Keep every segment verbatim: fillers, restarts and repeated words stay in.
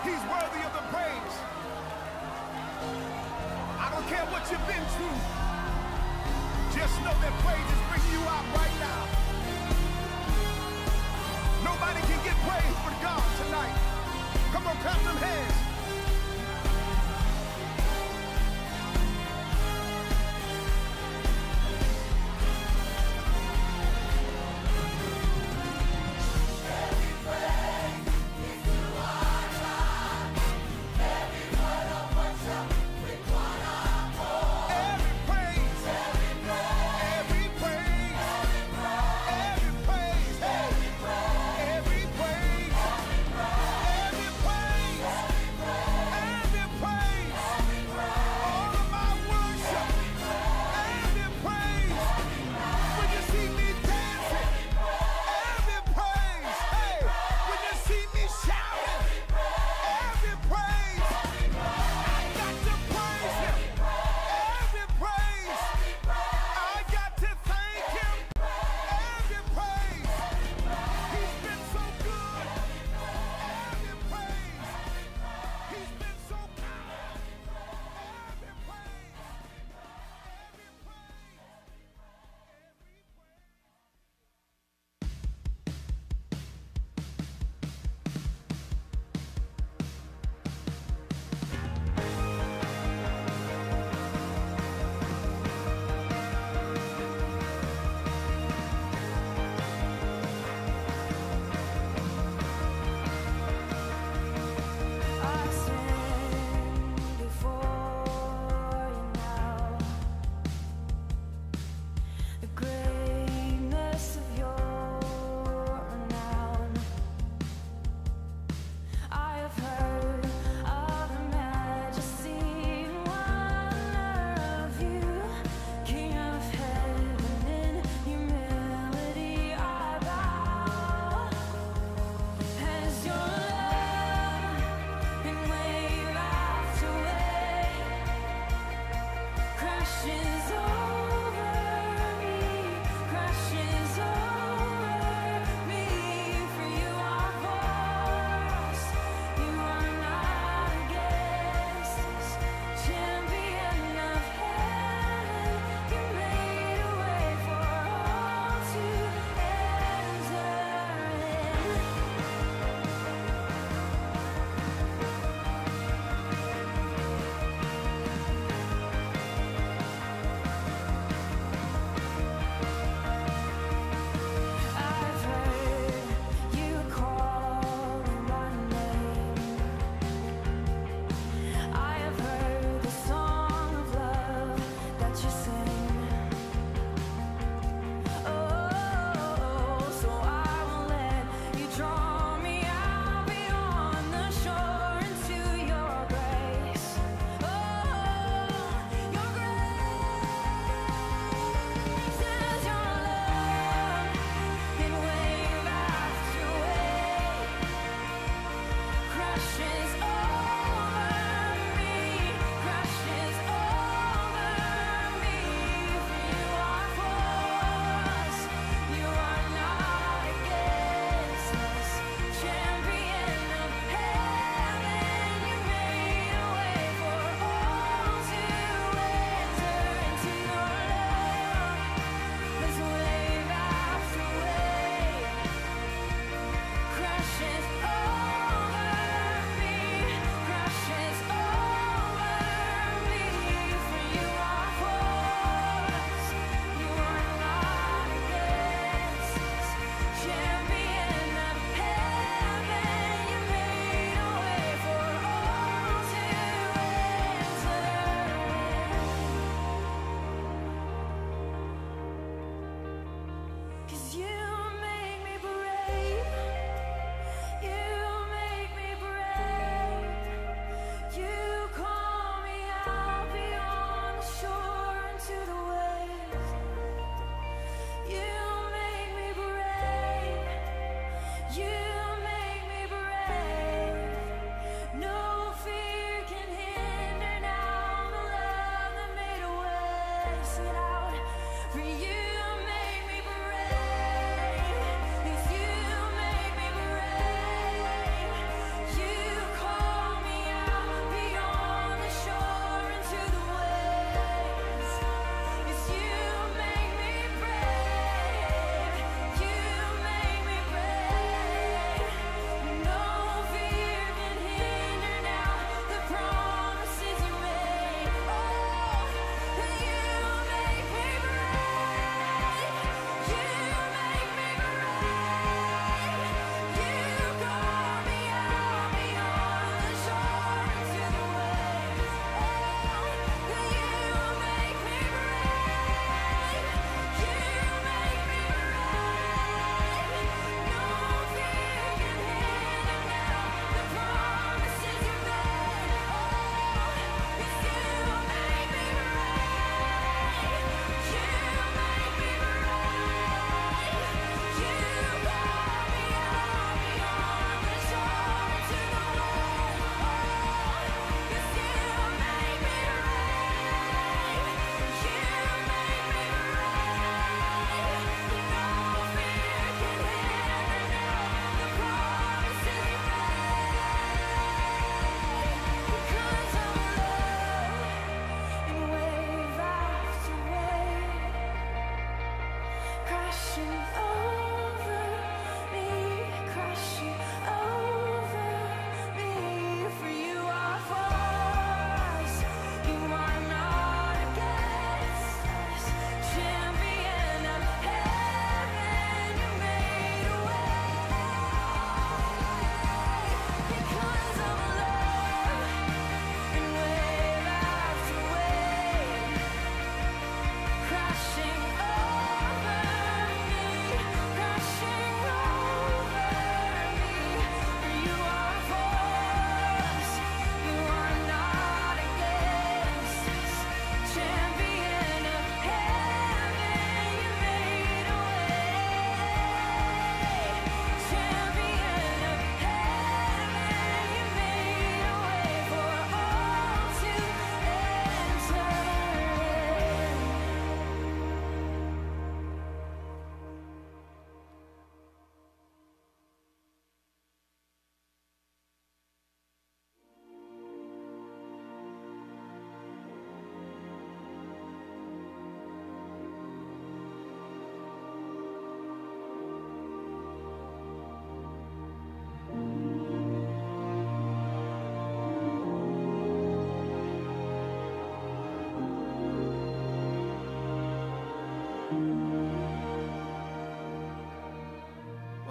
He's worthy of the praise. I don't care what you've been through. Just know that praise is bringing you out right now. Nobody can get praise but God tonight. Come on, clap them hands. Every praise,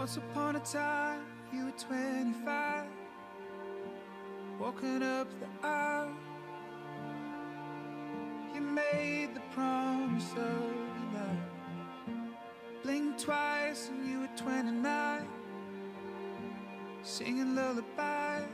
Once upon a time, you were twenty-five, walking up the aisle. You made the promise of your life. Blinked twice and you were twenty-nine, singing lullabies.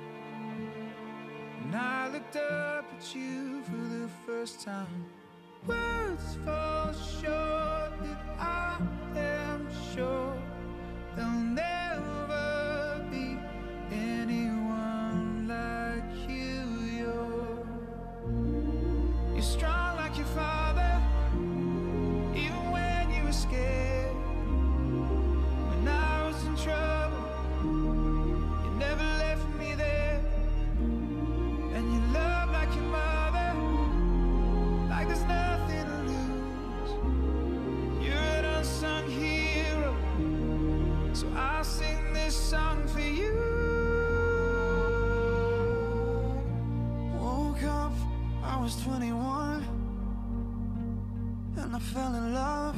And I looked up at you for the first time. Words fall short, that I am sure there'll never be anyone like you. You're, you're strong like your father, even when you were scared. When I was in trouble, you never left me there. And you love like your mother, like there's nothing to lose. You're an unsung hero, so I'll sing this song for you. Woke up, I was twenty-one, and I fell in love.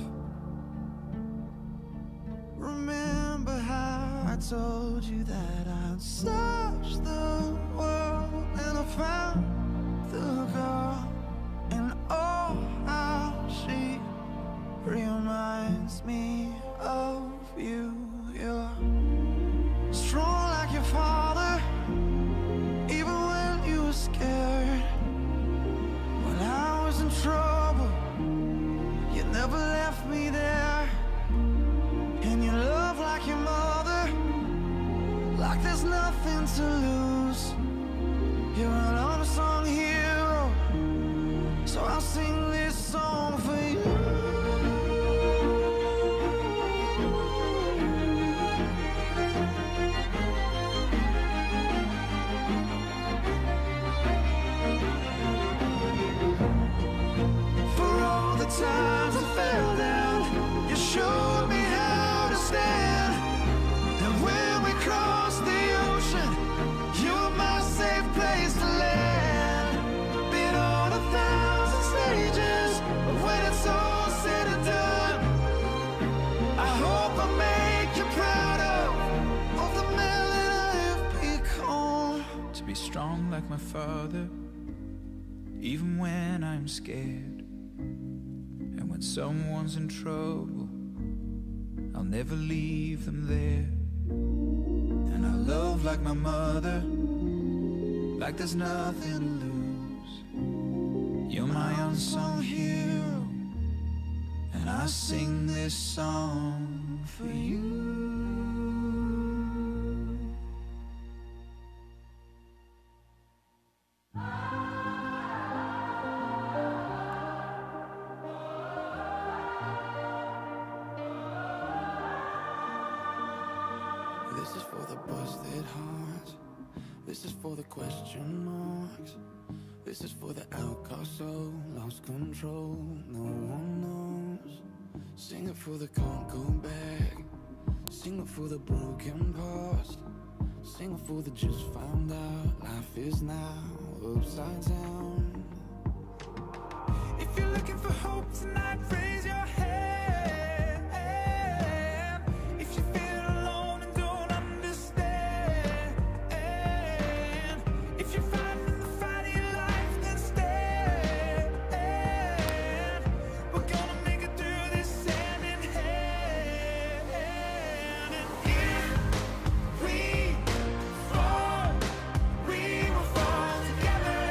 Remember how I told you that I'd search the world, and I found the girl. And oh, how she reminds me of you. You're strong like your father, even when you were scared. When I was in trouble, you never left me there. And you love like your mother, like there's nothing to lose. You're an unsung hero, so I'll sing this song for you. For all the times I fell down, you showed me how to stand. And when we crossed the ocean, you were my safe place to land. Been on a thousand stages, but when it's all said and done, I hope I make you proud of, of the man that I have become. To be strong like my father, even when I'm scared. And when someone's in trouble, I'll never leave them there. And I love like my mother, like there's nothing to lose. You're my unsung hero, and I sing this song for you. This is for the busted hearts. This is for the question marks. This is for the outcast soul, lost control, no one knows. Sing it for the can't go back. Sing it for the broken past. Sing it for the just found out. Life is now upside down. If you're looking for hope tonight, raise your hand. If you feel alone and don't understand, if you're fighting the fight of your life, then stand. We're gonna make it through this hand in hand. And if we fall, we will fall together.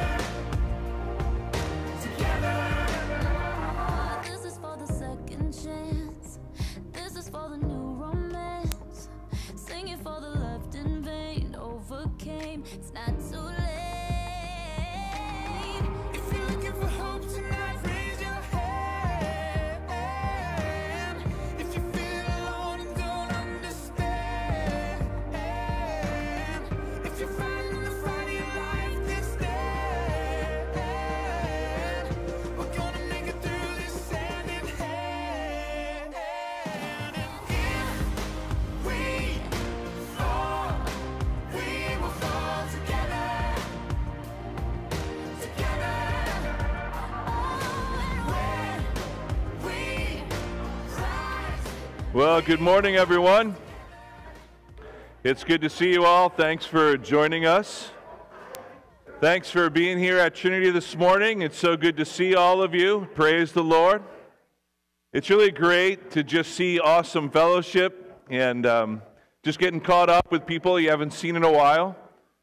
Together. This is for the second chance. This is for the new romance. Singing for the left in vain. Overcame. It's not too late. If you're looking for hope tonight, raise your hand. If you feel alone and don't understand, if you're fighting the fight of your life, then stand. We're gonna make it through this hand in hand. And if we fall, we will fall together. Together. When we rise. Well, good morning, everyone. It's good to see you all. Thanks for joining us. Thanks for being here at Trinity this morning. It's so good to see all of you. Praise the Lord. It's really great to just see awesome fellowship and um, just getting caught up with people you haven't seen in a while.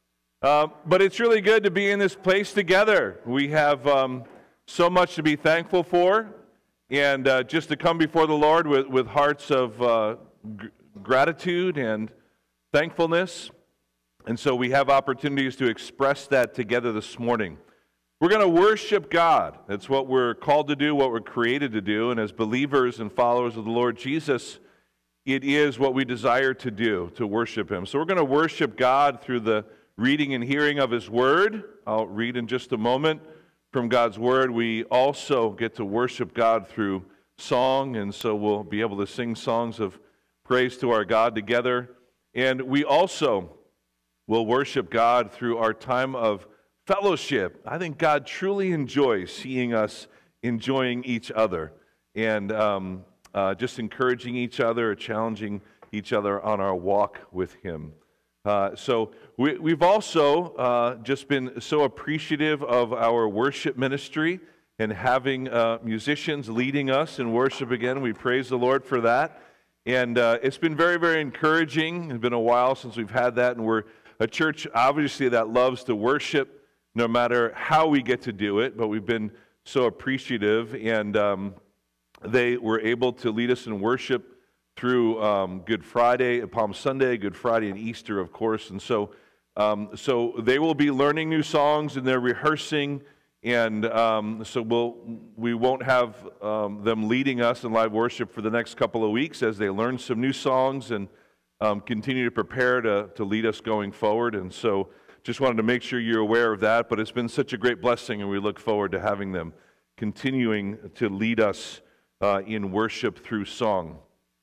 Uh, but it's really good to be in this place together. We have um, so much to be thankful for, and uh, just to come before the Lord with, with hearts of uh, g- gratitude and thankfulness. And so we have opportunities to express that together this morning. We're going to worship God. That's what we're called to do, what we're created to do. And as believers and followers of the Lord Jesus, it is what we desire to do, to worship Him. So we're going to worship God through the reading and hearing of His Word. I'll read in just a moment from God's Word. We also get to worship God through song, and so we'll be able to sing songs of praise to our God together. And we also will worship God through our time of fellowship. I think God truly enjoys seeing us enjoying each other and um, uh, just encouraging each other, challenging each other on our walk with Him. Uh, so we, we've also uh, just been so appreciative of our worship ministry and having uh, musicians leading us in worship again. We praise the Lord for that. And uh, it's been very, very encouraging. It's been a while since we've had that, and we're a church, obviously, that loves to worship no matter how we get to do it, but we've been so appreciative, and um, they were able to lead us in worship through um, Good Friday, Palm Sunday, Good Friday, and Easter, of course, and so um, so they will be learning new songs, and they're rehearsing, and um, so we'll, we won't have um, them leading us in live worship for the next couple of weeks as they learn some new songs and Um, continue to prepare to, to lead us going forward. And so just wanted to make sure you're aware of that. But it's been such a great blessing, and we look forward to having them continuing to lead us uh, in worship through song.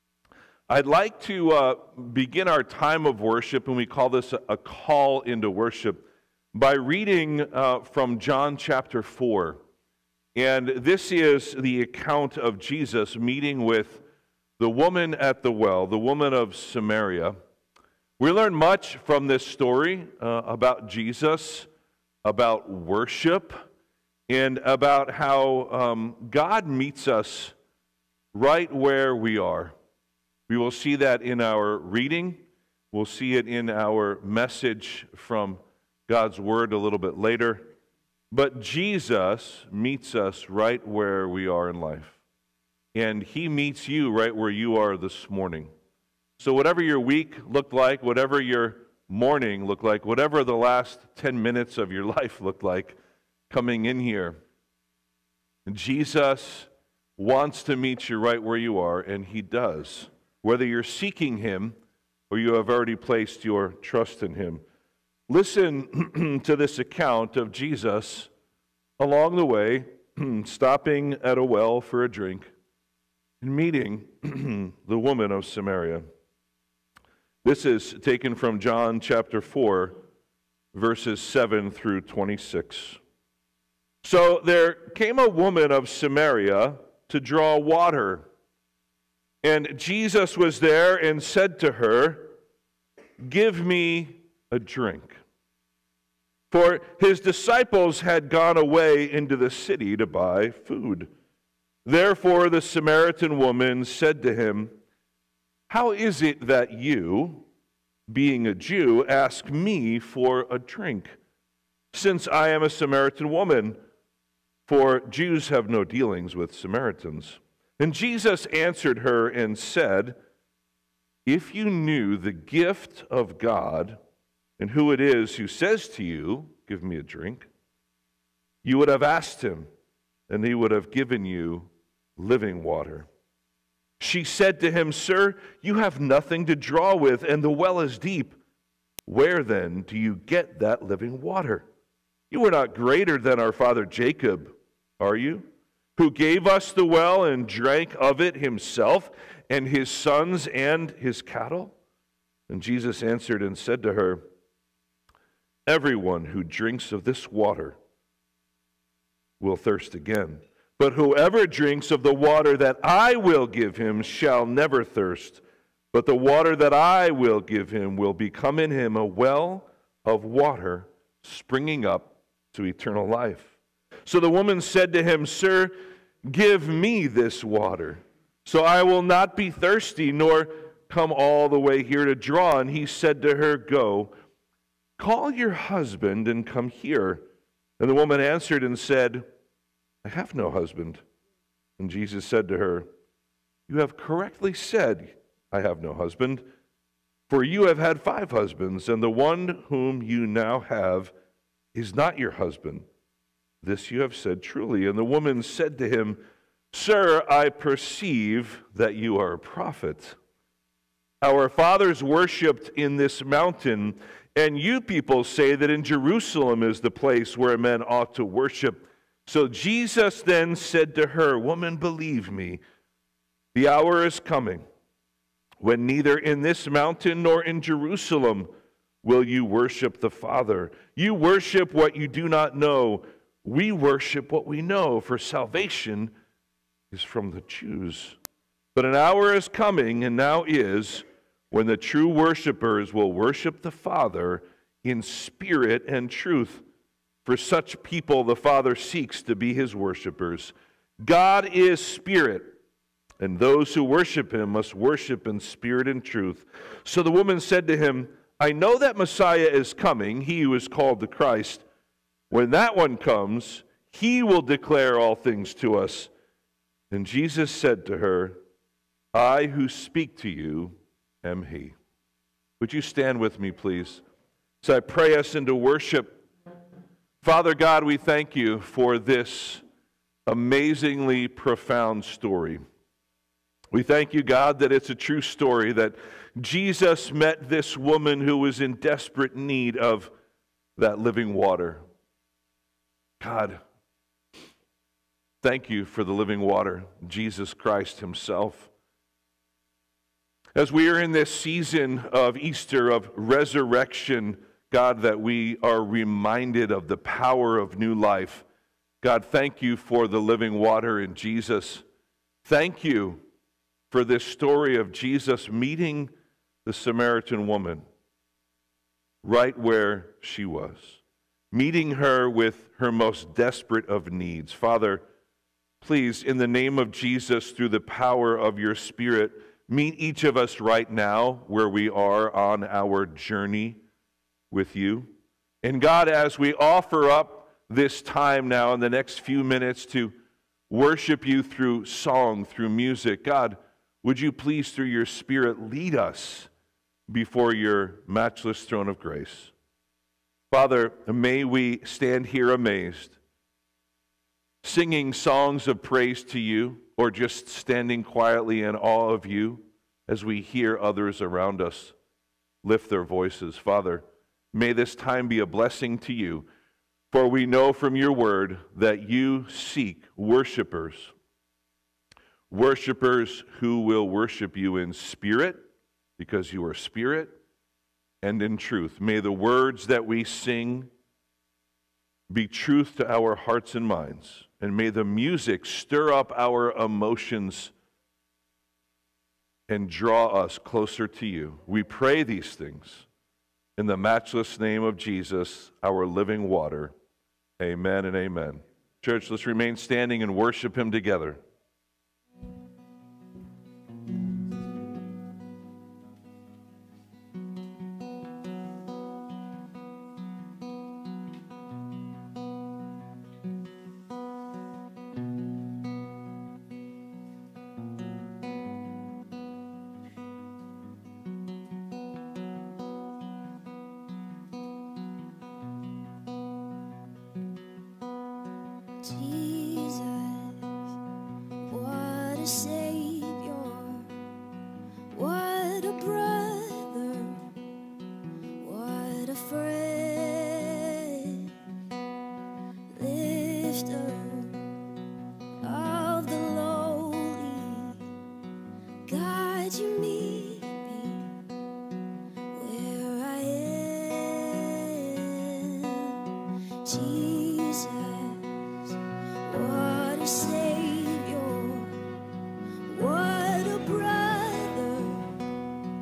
I'd like to uh, begin our time of worship, and we call this a, a call into worship, by reading uh, from John chapter four. And this is the account of Jesus meeting with the woman at the well, the woman of Samaria. We learn much from this story uh, about Jesus, about worship, and about how um, God meets us right where we are. We will see that in our reading. We'll see it in our message from God's Word a little bit later. But Jesus meets us right where we are in life. And He meets you right where you are this morning. So whatever your week looked like, whatever your morning looked like, whatever the last ten minutes of your life looked like coming in here, Jesus wants to meet you right where you are, and He does. Whether you're seeking Him or you have already placed your trust in Him. Listen to this account of Jesus along the way, stopping at a well for a drink, and meeting the woman of Samaria. This is taken from John chapter four, verses seven through twenty-six. So there came a woman of Samaria to draw water, and Jesus was there and said to her, "Give me a drink." For His disciples had gone away into the city to buy food. Therefore the Samaritan woman said to Him, "How is it that you, being a Jew, ask me for a drink, since I am a Samaritan woman? For Jews have no dealings with Samaritans." And Jesus answered her and said, "If you knew the gift of God and who it is who says to you, 'Give me a drink,' you would have asked Him, and He would have given you living water." She said to Him, "Sir, you have nothing to draw with, and the well is deep. Where then do you get that living water? You are not greater than our father Jacob, are you? Who gave us the well and drank of it himself, and his sons and his cattle?" And Jesus answered and said to her, "Everyone who drinks of this water will thirst again. But whoever drinks of the water that I will give him shall never thirst. But the water that I will give him will become in him a well of water springing up to eternal life." So the woman said to him, "Sir, give me this water, so I will not be thirsty, nor come all the way here to draw." And he said to her, "Go, call your husband and come here." And the woman answered and said, "I have no husband." And Jesus said to her, "You have correctly said, 'I have no husband,' for you have had five husbands, and the one whom you now have is not your husband. This you have said truly." And the woman said to him, "Sir, I perceive that you are a prophet. Our fathers worshipped in this mountain, and you people say that in Jerusalem is the place where men ought to worship." So Jesus then said to her, "Woman, believe me, the hour is coming when neither in this mountain nor in Jerusalem will you worship the Father. You worship what you do not know. We worship what we know, for salvation is from the Jews. But an hour is coming, and now is, when the true worshipers will worship the Father in spirit and truth. For such people the Father seeks to be his worshipers. God is spirit, and those who worship him must worship in spirit and truth." So the woman said to him, "I know that Messiah is coming, he who is called the Christ. When that one comes, he will declare all things to us." And Jesus said to her, "I who speak to you am he." Would you stand with me, please, as I pray us into worship? Father God, we thank you for this amazingly profound story. We thank you, God, that it's a true story, that Jesus met this woman who was in desperate need of that living water. God, thank you for the living water, Jesus Christ himself. As we are in this season of Easter, of resurrection, God, that we are reminded of the power of new life. God, thank you for the living water in Jesus. Thank you for this story of Jesus meeting the Samaritan woman right where she was, meeting her with her most desperate of needs. Father, please, in the name of Jesus, through the power of your Spirit, meet each of us right now where we are on our journey with you. And God, as we offer up this time now in the next few minutes to worship you through song, through music, God, would you please, through your Spirit, lead us before your matchless throne of grace. Father, may we stand here amazed, singing songs of praise to you, or just standing quietly in awe of you as we hear others around us lift their voices. Father, may this time be a blessing to you, for we know from your word that you seek worshipers, worshipers who will worship you in spirit, because you are spirit, and in truth. May the words that we sing be truth to our hearts and minds, and may the music stir up our emotions and draw us closer to you. We pray these things in the matchless name of Jesus, our living water. Amen and amen. Church, let's remain standing and worship him together. Jesus, what a Savior, what a brother, what a friend, lifter of the lowly. God, you meet me where I am. Jesus, what a Savior, what a brother,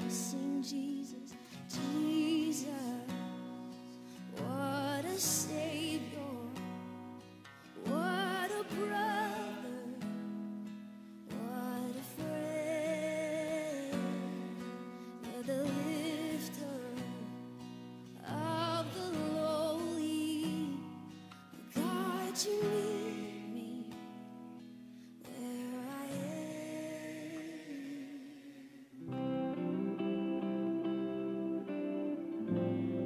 sing Jesus, Jesus. What a Savior, what a brother, what a friend. You're the lifter of the lowly. God, you meet me where I am.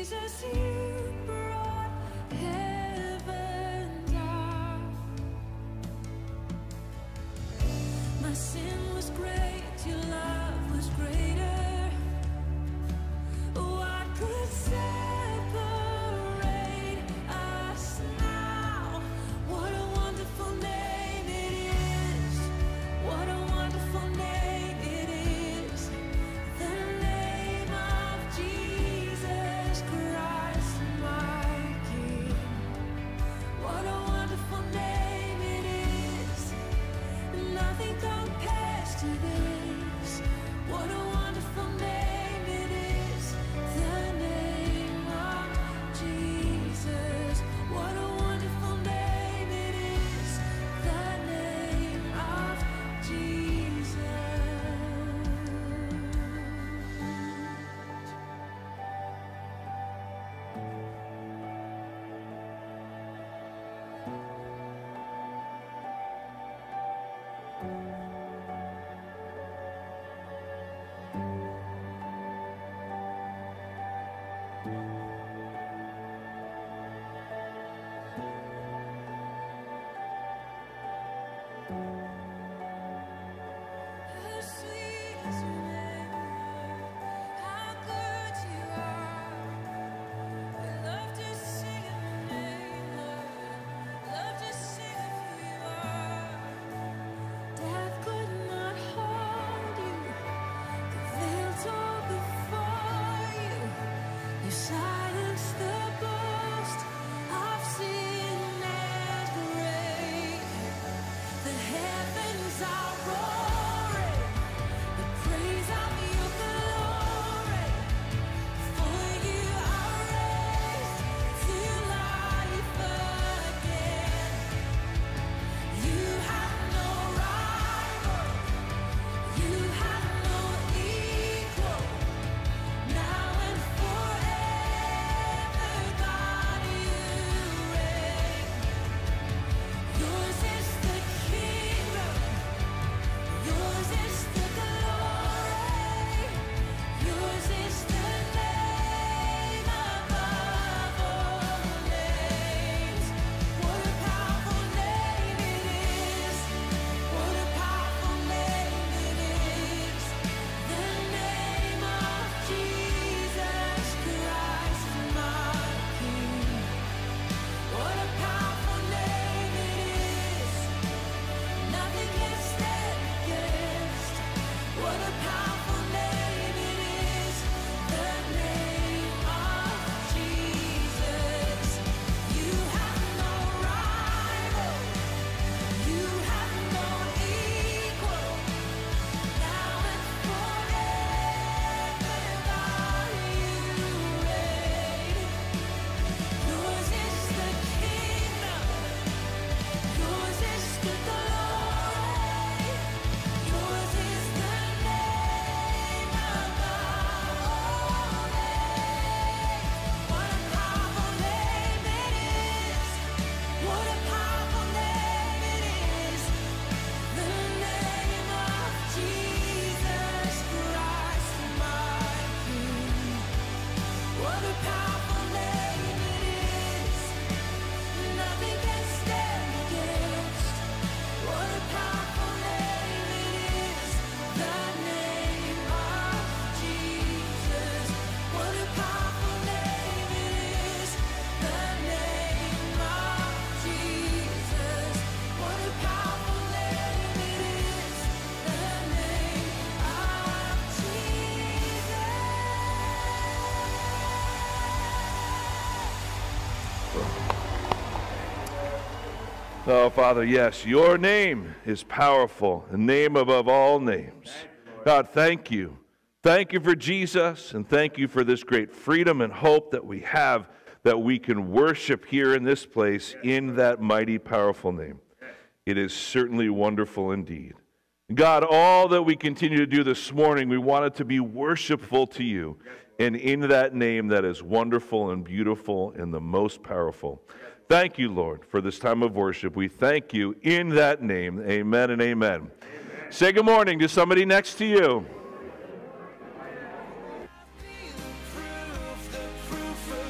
Jesus, you brought heaven down. My sin was great, your love was greater. What could separate us now? What a wonderful name it is. What a wonderful name it is. The name of Jesus Christ, my King. What a wonderful name it is. Nothing compares to this. What a wonderful name it is. The name of Jesus. What a wonderful name it is. The name of Jesus. How sweet is your name, how good you are. We love to sing of your name, Lord. Love to sing of who you are. Death could not hold you. The veil tore before you. You silenced the boast of sin and grave. The heavens are roaring, the praise of your glory. For you are raised to life again. You have no rival, you have no equal. Now and forever, God, you reign. Yours is the kingdom, yours is the glory, yours is the name above all names. What a powerful name it is. What a powerful name it is. The name of Jesus Christ, my King. What a powerful name it is. Nothing can stand against. What a powerful name it is. The name of Jesus. You have no rival. You have no equal. Now and forever, God, you reign. Yours is the kingdom, yours is the glory, yours is the name above all names. What a powerful name it is. What a powerful name it is. The name of Jesus Christ, my King. What a powerful name it is. Nothing can stand against. What a powerful name it is. The name of Jesus. What a powerful name it is. The name of Jesus. What a powerful name it is. The name of Jesus. Oh, Father, yes, your name is powerful, the name above all names. God, thank you. Thank you for Jesus, and thank you for this great freedom and hope that we have, that we can worship here in this place in that mighty, powerful name. It is certainly wonderful indeed. God, all that we continue to do this morning, we want it to be worshipful to you, and in that name that is wonderful and beautiful and the most powerful. Thank you, Lord, for this time of worship. We thank you in that name. Amen and amen. Amen. Say good morning to somebody next to you. Proof, the proof of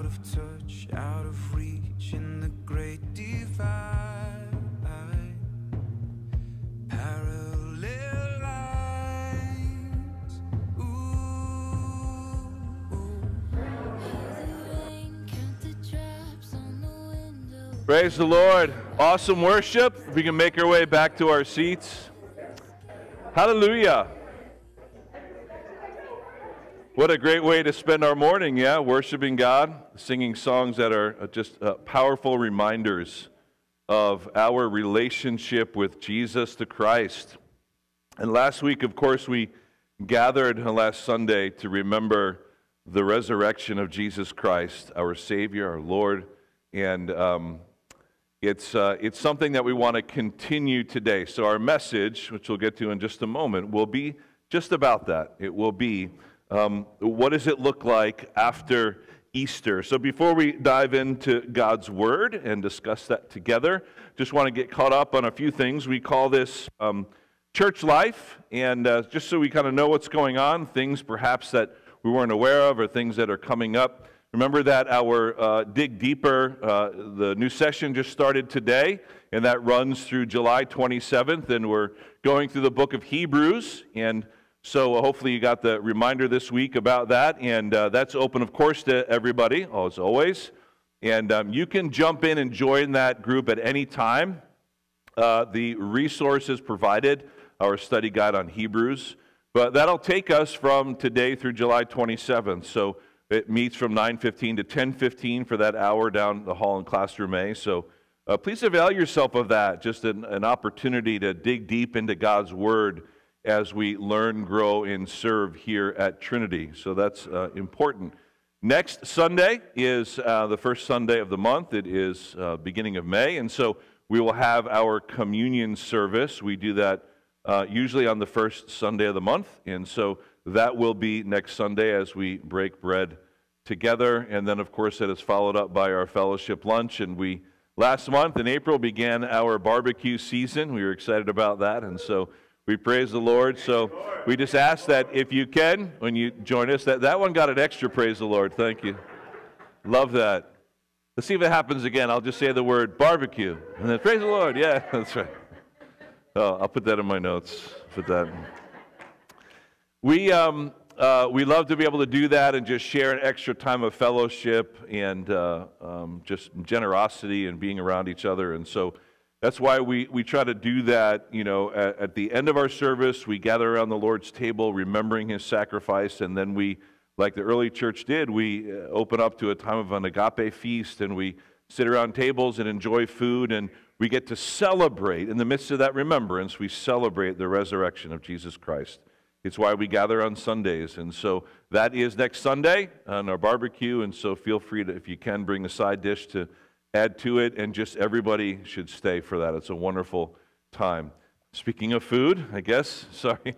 out of touch, out of reach in the great divide. Parallel lines. Ooh, praise the Lord. Awesome worship. If we can make our way back to our seats. Hallelujah. What a great way to spend our morning, yeah, worshiping God, singing songs that are just uh, powerful reminders of our relationship with Jesus the Christ. And last week, of course, we gathered last Sunday to remember the resurrection of Jesus Christ, our Savior, our Lord, and um, it's, uh, it's something that we want to continue today. So our message, which we'll get to in just a moment, will be just about that. It will be Um, what does it look like after Easter? So before we dive into God's Word and discuss that together, just want to get caught up on a few things. We call this um, church life, and uh, just so we kind of know what's going on, things perhaps that we weren't aware of or things that are coming up. Remember that our uh, Dig Deeper, uh, the new session just started today, and that runs through July twenty-seventh, and we're going through the book of Hebrews, and so uh, hopefully you got the reminder this week about that, and uh, that's open, of course, to everybody, as always. And um, you can jump in and join that group at any time. Uh, the resources provided, our study guide on Hebrews, but that'll take us from today through July twenty-seventh. So it meets from nine fifteen to ten fifteen for that hour down the hall in Classroom A. So uh, please avail yourself of that, just an, an opportunity to dig deep into God's Word as we learn, grow, and serve here at Trinity. So that's uh, important. Next Sunday is uh, the first Sunday of the month. It is uh, beginning of May, and so we will have our communion service. We do that uh, usually on the first Sunday of the month, and so that will be next Sunday as we break bread together. And then, of course, that is followed up by our fellowship lunch, and we, last month in April, began our barbecue season. We were excited about that, and so we praise the Lord. So we just ask that if you can, when you join us, that that one got an extra praise the Lord. Thank you. Love that. Let's see if it happens again. I'll just say the word barbecue. And then praise the Lord. Yeah, that's right. Oh, I'll put that in my notes. Put that in. We, um, uh, we love to be able to do that and just share an extra time of fellowship and uh, um, just generosity and being around each other. And so that's why we, we try to do that, you know, at, at the end of our service, we gather around the Lord's table, remembering His sacrifice, and then we, like the early church did, we open up to a time of an agape feast, and we sit around tables and enjoy food, and we get to celebrate. In the midst of that remembrance, we celebrate the resurrection of Jesus Christ. It's why we gather on Sundays, and so that is next Sunday on our barbecue, and so feel free to, if you can, bring a side dish to add to it, and just everybody should stay for that. It's a wonderful time. Speaking of food, I guess, sorry.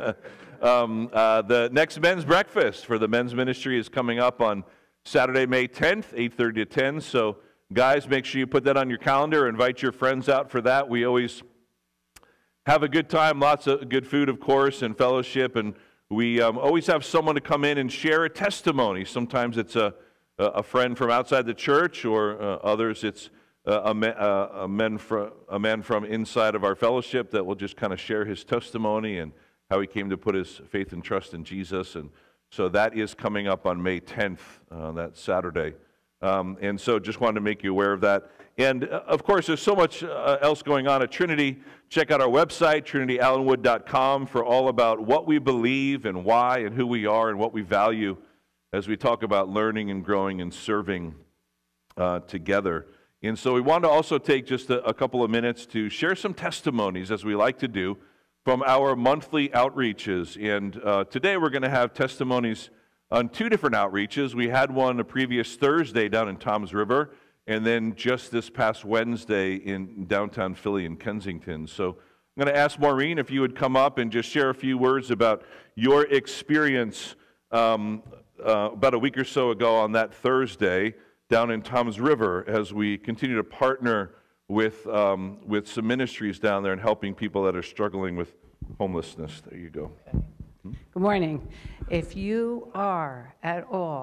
um, uh, the next men's breakfast for the men's ministry is coming up on Saturday, May tenth, eight thirty to ten. So guys, make sure you put that on your calendar. Invite your friends out for that. We always have a good time, lots of good food, of course, and fellowship, and we um, always have someone to come in and share a testimony. Sometimes it's a a friend from outside the church, or uh, others it's uh, a, man, uh, a, man from, a man from inside of our fellowship that will just kind of share his testimony and how he came to put his faith and trust in Jesus. And so that is coming up on May tenth, uh, that Saturday. Um, and so just wanted to make you aware of that. And uh, of course, there's so much uh, else going on at Trinity. Check out our website, trinity allenwood dot com, for all about what we believe and why and who we are and what we value as we talk about learning and growing and serving uh, together. And so we want to also take just a, a couple of minutes to share some testimonies, as we like to do, from our monthly outreaches. And uh, today we're going to have testimonies on two different outreaches. We had one the previous Thursday down in Toms River, and then just this past Wednesday in downtown Philly in Kensington. So I'm going to ask Maureen if you would come up and just share a few words about your experience um, uh, about a week or so ago on that Thursday down in Toms River, as we continue to partner with, um, with some ministries down there and helping people that are struggling with homelessness. There you go. Okay. Good morning. If you are at all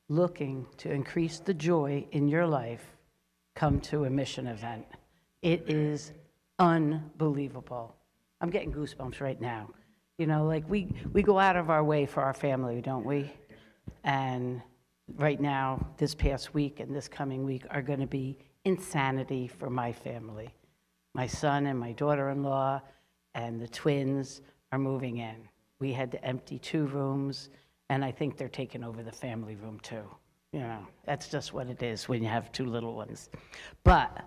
looking to increase the joy in your life, come to a mission event. It is unbelievable. I'm getting goosebumps right now. You know, like we, we go out of our way for our family, don't we? And right now, this past week and this coming week are going to be insanity for my family. My son and my daughter-in-law and the twins are moving in. We had to empty two rooms, and I think they're taking over the family room too. You know, that's just what it is when you have two little ones. But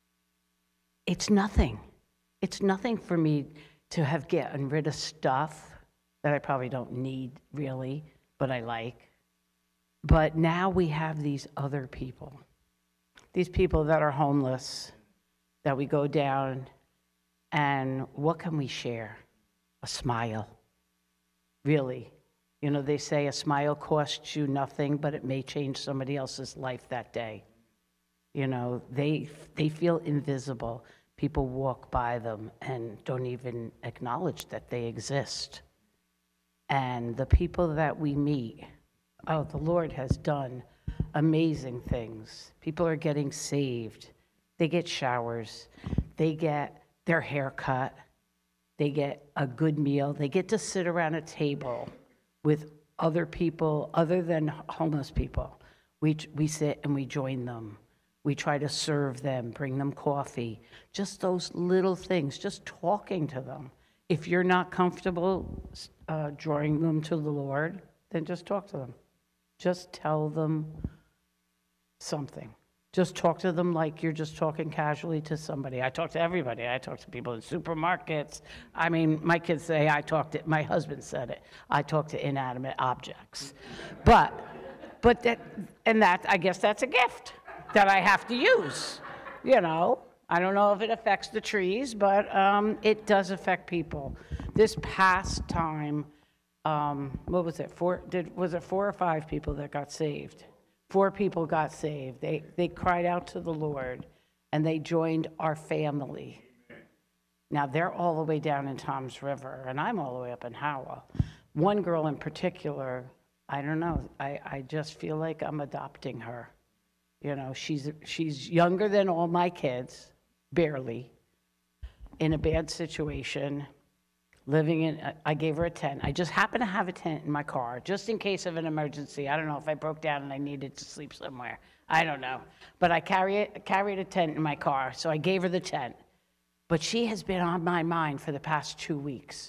it's nothing. It's nothing for me to have gotten rid of stuff that I probably don't need really, but I like. But now we have these other people, these people that are homeless, that we go down, and what can we share? A smile, really. You know, they say a smile costs you nothing, but it may change somebody else's life that day. You know, they they feel invisible. People walk by them and don't even acknowledge that they exist. And the people that we meet, oh, the Lord has done amazing things. People are getting saved. They get showers. They get their hair cut. They get a good meal. They get to sit around a table with other people other than homeless people. We, we sit and we join them. We try to serve them, bring them coffee, just those little things, just talking to them. If you're not comfortable uh, drawing them to the Lord, then just talk to them. Just tell them something. Just talk to them like you're just talking casually to somebody. I talk to everybody. I talk to people in supermarkets. I mean, my kids say I talk to, my husband said it, I talk to inanimate objects. But, but that, and that, I guess that's a gift that I have to use, you know. I don't know if it affects the trees, but um, it does affect people. This past time, um, what was it, four, did, was it four or five people that got saved? Four people got saved. They, they cried out to the Lord, and they joined our family. Now, they're all the way down in Toms River, and I'm all the way up in Howell. One girl in particular, I don't know, I, I just feel like I'm adopting her. You know, she's she's younger than all my kids, barely, in a bad situation, living in, I gave her a tent. I just happen to have a tent in my car, just in case of an emergency. I don't know if I broke down and I needed to sleep somewhere. I don't know. But I carry it, carried a tent in my car, so I gave her the tent. But she has been on my mind for the past two weeks.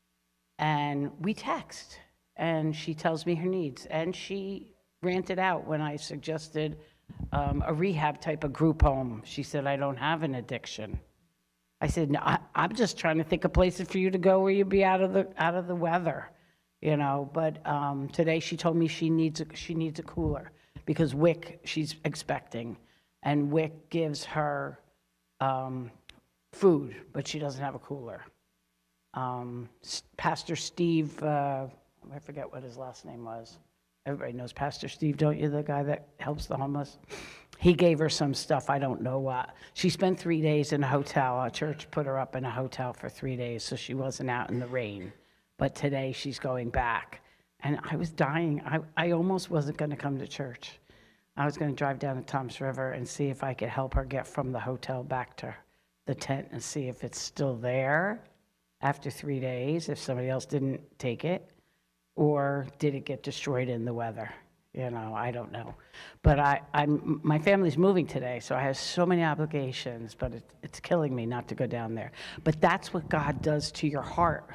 And we text, and she tells me her needs. And she ranted out when I suggested Um, a rehab type of group home. She said, I don't have an addiction. I said, no, I, I'm just trying to think of places for you to go where you'd be out of the out of the weather, you know. But um, today she told me she needs a, she needs a cooler because Wick, she's expecting, and Wick gives her um, food, but she doesn't have a cooler. Um, Pastor Steve, uh, I forget what his last name was. Everybody knows Pastor Steve, don't you, the guy that helps the homeless? He gave her some stuff, I don't know what. She spent three days in a hotel. Our church put her up in a hotel for three days, so she wasn't out in the rain. But today she's going back. And I was dying. I, I almost wasn't going to come to church. I was going to drive down to Toms River and see if I could help her get from the hotel back to the tent and see if it's still there after three days, if somebody else didn't take it. Or did it get destroyed in the weather? You know, I don't know. But I, I'm, my family's moving today, so I have so many obligations, but it, it's killing me not to go down there. But that's what God does to your heart.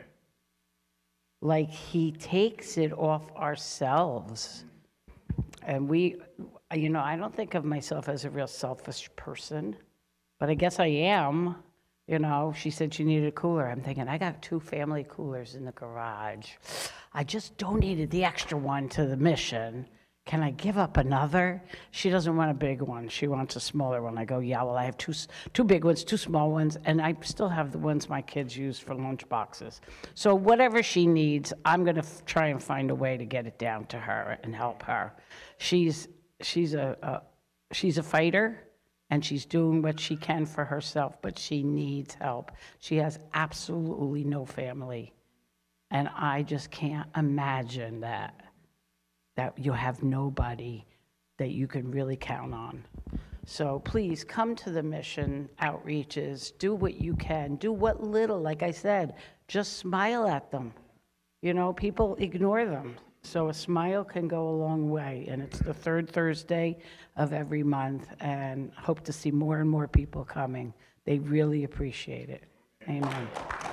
Like, he takes it off ourselves. And we, you know, I don't think of myself as a real selfish person, but I guess I am. You know, she said she needed a cooler. I'm thinking, I got two family coolers in the garage. I just donated the extra one to the mission. Can I give up another? She doesn't want a big one. She wants a smaller one. I go, yeah, well, I have two two big ones, two small ones, and I still have the ones my kids use for lunch boxes. So whatever she needs, I'm going to try and find a way to get it down to her and help her. She's she's a, a she's a fighter. And she's doing what she can for herself, but she needs help. She has absolutely no family. And I just can't imagine that. that you have nobody that you can really count on. So please come to the mission outreaches, do what you can, do what little, like I said, just smile at them. You know, people ignore them. So a smile can go a long way, and it's the third Thursday of every month, and hope to see more and more people coming. They really appreciate it. Amen.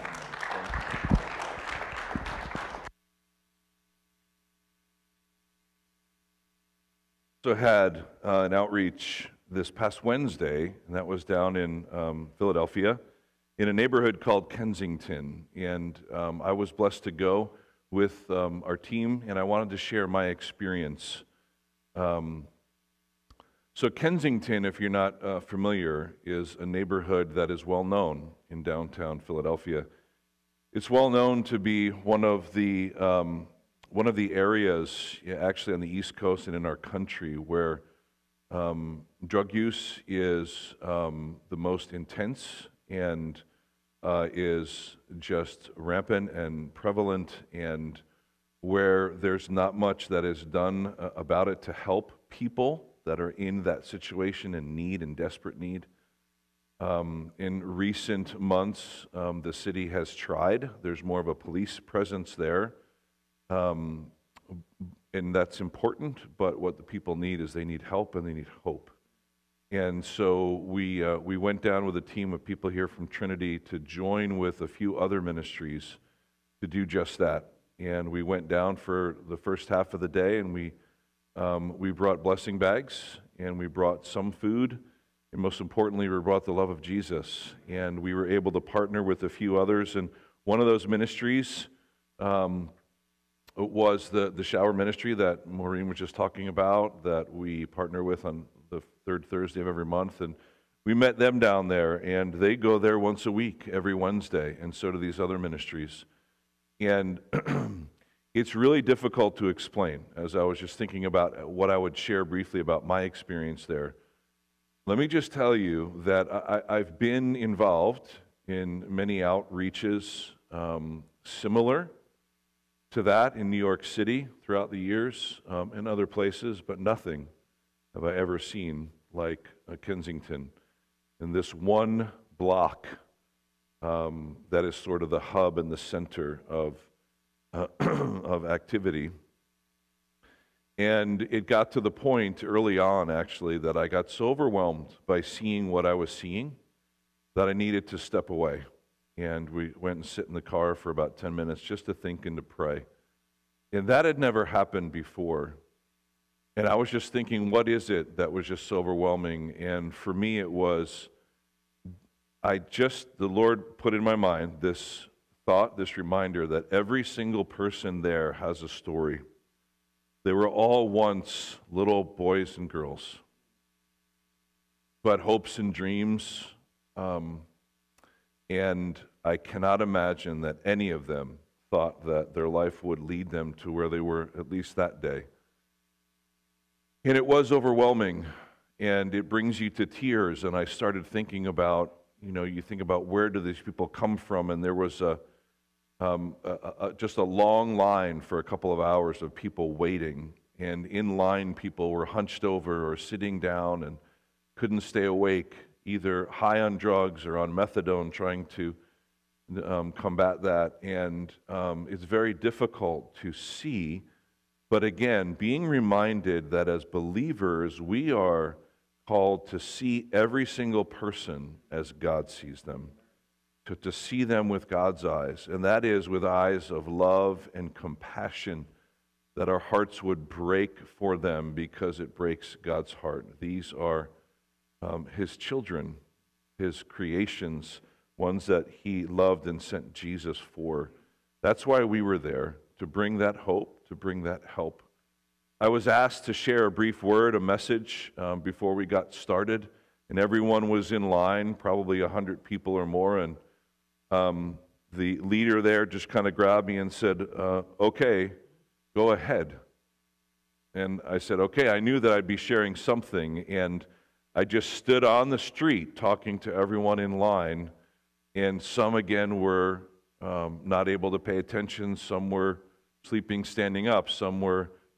Also had uh, an outreach this past Wednesday, and that was down in um, Philadelphia, in a neighborhood called Kensington. And um, I was blessed to go with um, our team, and I wanted to share my experience. Um, so Kensington, if you're not uh, familiar, is a neighborhood that is well known in downtown Philadelphia. It's well known to be one of the um, one of the areas, actually on the East Coast and in our country, where um, drug use is um, the most intense and uh, is just rampant and prevalent, and where there's not much that is done uh, about it to help people that are in that situation and need and desperate need. Um, in recent months, um, the city has tried. There's more of a police presence there. Um, and that's important, but what the people need is they need help and they need hope. And so we, uh, we went down with a team of people here from Trinity to join with a few other ministries to do just that. And we went down for the first half of the day, and we, um, we brought blessing bags, and we brought some food, and most importantly, we brought the love of Jesus. And we were able to partner with a few others, and one of those ministries um, was the, the shower ministry that Maureen was just talking about, that we partner with on the third Thursday of every month. And we met them down there, and they go there once a week, every Wednesday, and so do these other ministries. And it's really difficult to explain, as I was just thinking about what I would share briefly about my experience there. Let me just tell you that I, I've been involved in many outreaches um, similar to that in New York City throughout the years, um, and other places, but nothing have I ever seen like uh, Kensington, in this one block um, that is sort of the hub and the center of, uh, of activity. And it got to the point early on, actually, that I got so overwhelmed by seeing what I was seeing that I needed to step away. And we went and sit in the car for about ten minutes just to think and to pray. And that had never happened before. And I was just thinking, what is it that was just so overwhelming? And for me, it was, I just, the Lord put in my mind this thought, this reminder that every single person there has a story. They were all once little boys and girls, but hopes and dreams, um, and I cannot imagine that any of them thought that their life would lead them to where they were, at least that day. And it was overwhelming, and it brings you to tears. And I started thinking about, you know, you think about where do these people come from, and there was a, um, a, a just a long line for a couple of hours of people waiting, and in line people were hunched over or sitting down and couldn't stay awake, either high on drugs or on methadone, trying to um, combat that. And um, it's very difficult to see. But again, being reminded that as believers, we are called to see every single person as God sees them, to, to see them with God's eyes, and that is with eyes of love and compassion, that our hearts would break for them because it breaks God's heart. These are um, His children, His creations, ones that He loved and sent Jesus for. That's why we were there, to bring that hope, to bring that help. I was asked to share a brief word, a message, um, before we got started, and everyone was in line, probably a hundred people or more, and um, the leader there just kind of grabbed me and said, uh, okay, go ahead. And I said, okay, I knew that I'd be sharing something, and I just stood on the street talking to everyone in line, and some again were um, not able to pay attention, some were sleeping standing up, some were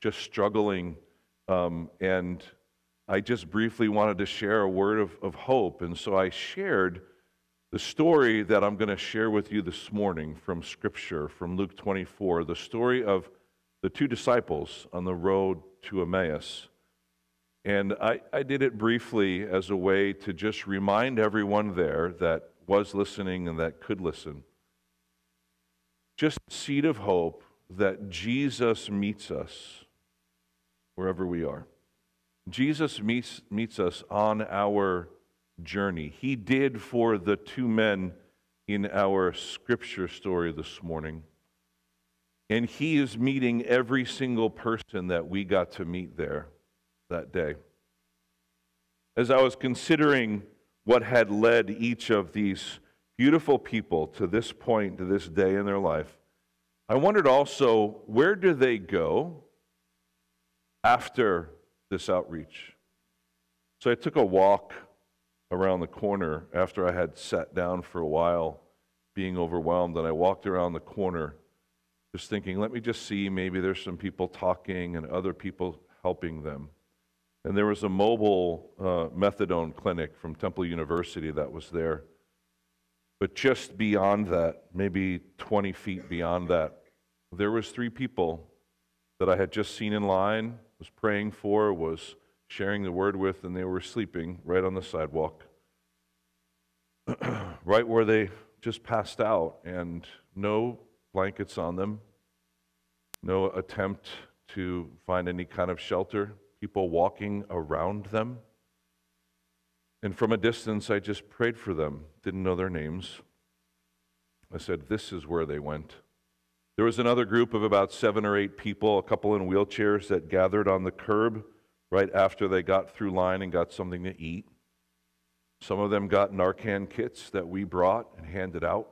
just struggling, um, and I just briefly wanted to share a word of, of hope. And so I shared the story that I'm going to share with you this morning from Scripture, from Luke twenty-four, the story of the two disciples on the road to Emmaus. And I, I did it briefly as a way to just remind everyone there that was listening and that could listen, just a seed of hope that Jesus meets us wherever we are. Jesus meets, meets us on our journey. He did for the two men in our Scripture story this morning. And He is meeting every single person that we got to meet there that day. As I was considering what had led each of these beautiful people to this point, to this day in their life, I wondered also, where do they go after this outreach? So I took a walk around the corner after I had sat down for a while, being overwhelmed, and I walked around the corner just thinking, let me just see, maybe there's some people talking and other people helping them. And there was a mobile uh, methadone clinic from Temple University that was there. But just beyond that, maybe twenty feet beyond that, there was three people that I had just seen in line, was praying for, was sharing the word with, and they were sleeping right on the sidewalk, right where they just passed out, and no blankets on them, no attempt to find any kind of shelter, people walking around them. And from a distance, I just prayed for them, didn't know their names. I said, this is where they went. There was another group of about seven or eight people, a couple in wheelchairs, that gathered on the curb right after they got through line and got something to eat. Some of them got Narcan kits that we brought and handed out.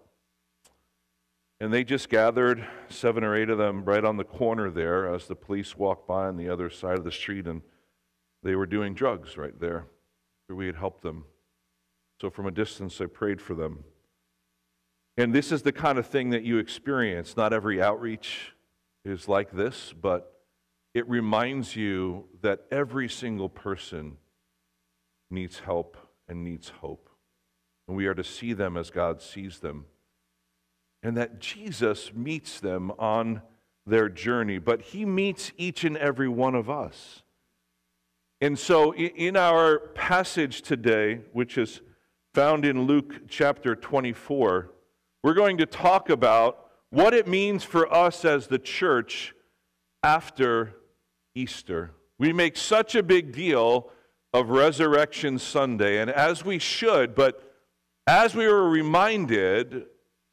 And they just gathered, seven or eight of them, right on the corner there as the police walked by on the other side of the street, and they were doing drugs right there. We had helped them. So from a distance, I prayed for them. And this is the kind of thing that you experience. Not every outreach is like this, but it reminds you that every single person needs help and needs hope. And we are to see them as God sees them. And that Jesus meets them on their journey, but He meets each and every one of us. And so in our passage today, which is found in Luke chapter twenty-four, we're going to talk about what it means for us as the church after Easter. We make such a big deal of Resurrection Sunday, and as we should, but as we were reminded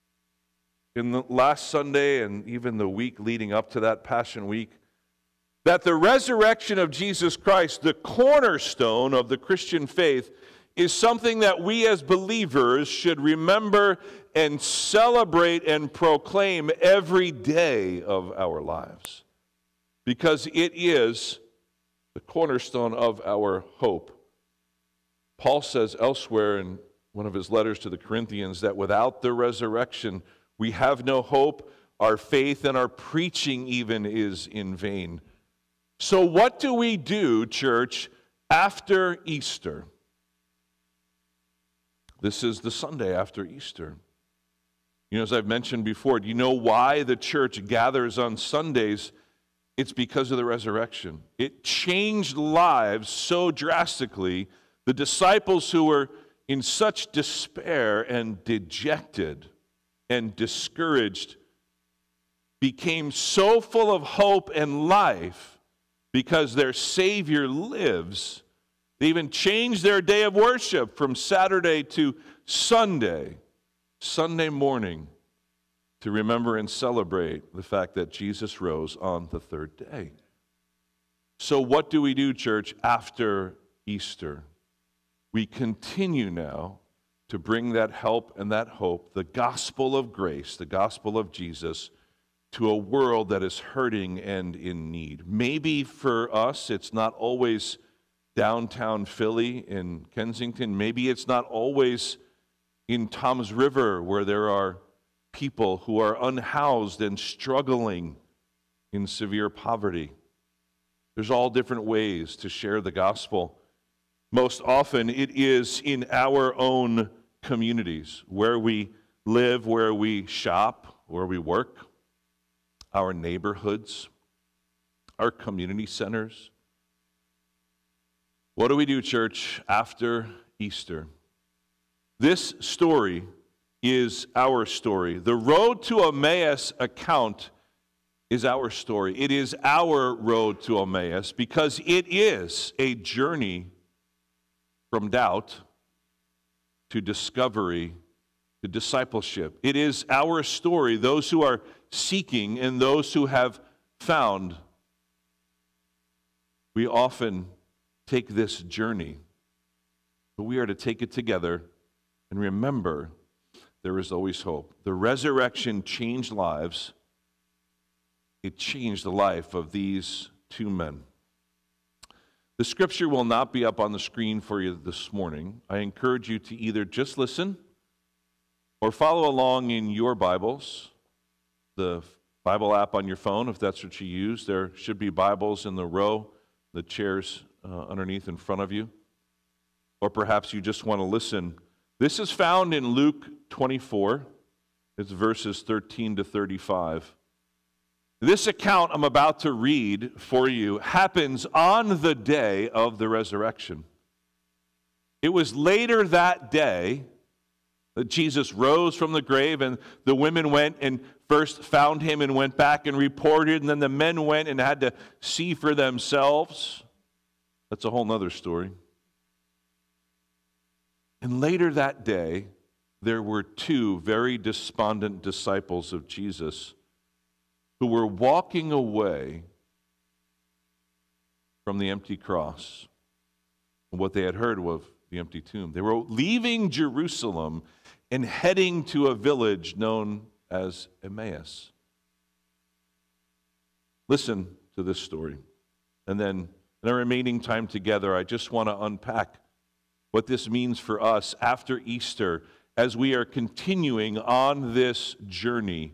in the last Sunday and even the week leading up to that Passion Week, that the resurrection of Jesus Christ, the cornerstone of the Christian faith, is something that we as believers should remember and celebrate and proclaim every day of our lives, because it is the cornerstone of our hope. Paul says elsewhere in one of his letters to the Corinthians that without the resurrection, we have no hope. Our faith and our preaching even is in vain. So what do we do, church, after Easter? This is the Sunday after Easter. You know, as I've mentioned before, do you know why the church gathers on Sundays? It's because of the resurrection. It changed lives so drastically. The disciples who were in such despair and dejected and discouraged became so full of hope and life because their Savior lives. They even changed their day of worship from Saturday to Sunday, Sunday morning, to remember and celebrate the fact that Jesus rose on the third day. So what do we do, church, after Easter? We continue now to bring that help and that hope, the gospel of grace, the gospel of Jesus, to a world that is hurting and in need. Maybe for us, it's not always downtown Philly in Kensington. Maybe it's not always in Toms River where there are people who are unhoused and struggling in severe poverty. There's all different ways to share the gospel. Most often it is in our own communities, where we live, where we shop, where we work, our neighborhoods, our community centers. What do we do, church, after Easter? This story is our story. The road to Emmaus account is our story. It is our road to Emmaus because it is a journey from doubt to discovery to discipleship. It is our story, those who are seeking and those who have found. We often take this journey, but we are to take it together and remember there is always hope. The resurrection changed lives. It changed the life of these two men. The scripture will not be up on the screen for you this morning. I encourage you to either just listen or follow along in your Bibles, the Bible app on your phone, if that's what you use. There should be Bibles in the row, the chairs uh, underneath in front of you. Or perhaps you just want to listen. This is found in Luke twenty-four. It's verses thirteen to thirty-five. This account I'm about to read for you happens on the day of the resurrection. It was later that day that Jesus rose from the grave, and the women went and first found him and went back and reported, and then the men went and had to see for themselves. That's a whole other story. And later that day, there were two very despondent disciples of Jesus who were walking away from the empty cross and what they had heard of the empty tomb. They were leaving Jerusalem and heading to a village known as Emmaus. Listen to this story. And then in our remaining time together, I just want to unpack what this means for us after Easter as we are continuing on this journey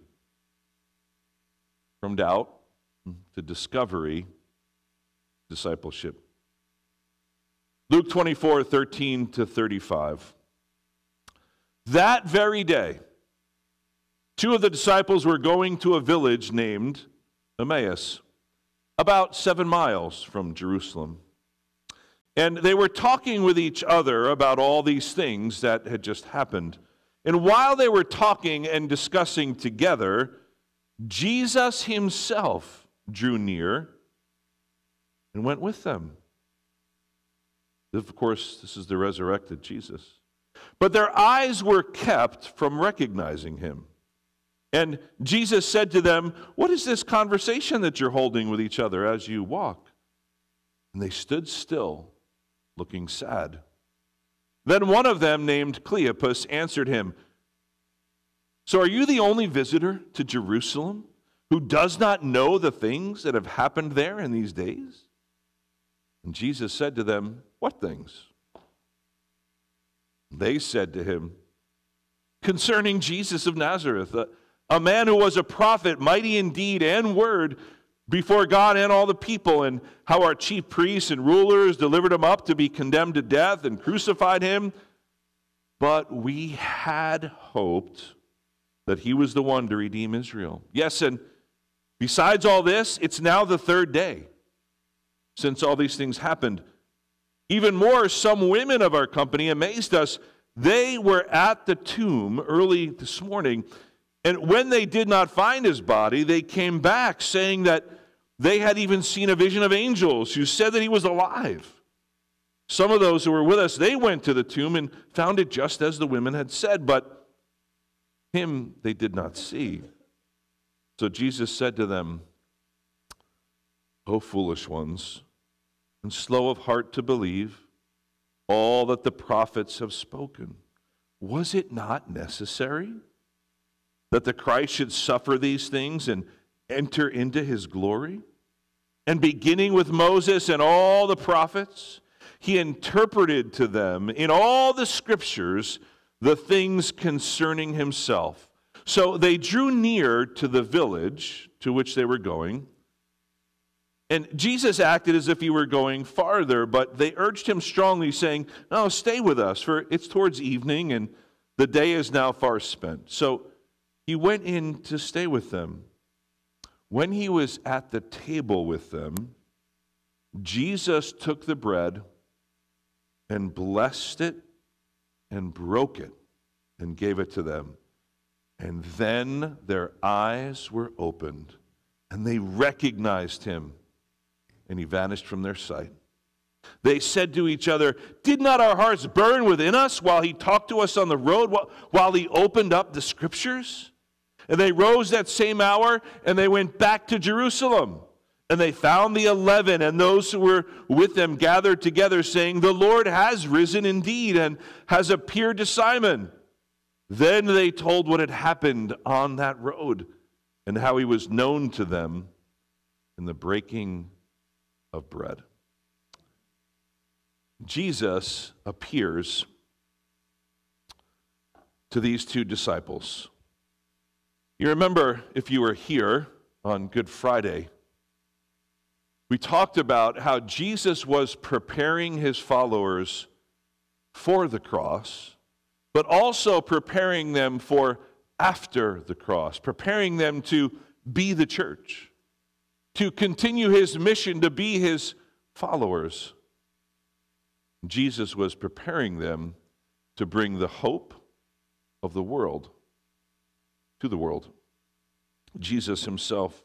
from doubt to discovery, discipleship. Luke twenty-four, thirteen to thirty-five. That very day, two of the disciples were going to a village named Emmaus, about seven miles from Jerusalem. And they were talking with each other about all these things that had just happened. And while they were talking and discussing together, Jesus himself drew near and went with them. Of course, this is the resurrected Jesus. But their eyes were kept from recognizing him. And Jesus said to them, "What is this conversation that you're holding with each other as you walk?" And they stood still, looking sad. Then one of them, named Cleopas, answered him, "So are you the only visitor to Jerusalem who does not know the things that have happened there in these days?" And Jesus said to them, "What things?" They said to him, "Concerning Jesus of Nazareth, a, a man who was a prophet, mighty in deed and word before God and all the people, and how our chief priests and rulers delivered him up to be condemned to death and crucified him. But we had hoped that he was the one to redeem Israel. Yes, and besides all this, it's now the third day since all these things happened. Even more, some women of our company amazed us. They were at the tomb early this morning, and when they did not find his body, they came back saying that they had even seen a vision of angels who said that he was alive. Some of those who were with us, they went to the tomb and found it just as the women had said, but him they did not see." So Jesus said to them, "O foolish ones, and slow of heart to believe all that the prophets have spoken. Was it not necessary that the Christ should suffer these things and enter into his glory? And beginning with Moses and all the prophets, he interpreted to them in all the scriptures the things concerning himself. So they drew near to the village to which they were going. And Jesus acted as if he were going farther, but they urged him strongly, saying, "No, stay with us, for it's towards evening, and the day is now far spent." So he went in to stay with them. When he was at the table with them, Jesus took the bread and blessed it and broke it and gave it to them. And then their eyes were opened, and they recognized him, and he vanished from their sight. They said to each other, "Did not our hearts burn within us while he talked to us on the road, while he opened up the Scriptures?" And they rose that same hour, and they went back to Jerusalem. And they found the eleven and those who were with them gathered together, saying, "The Lord has risen indeed and has appeared to Simon." Then they told what had happened on that road and how he was known to them in the breaking of bread. Jesus appears to these two disciples. You remember, if you were here on Good Friday, we talked about how Jesus was preparing his followers for the cross, but also preparing them for after the cross, preparing them to be the church, to continue his mission to be his followers. Jesus was preparing them to bring the hope of the world to the world. Jesus himself.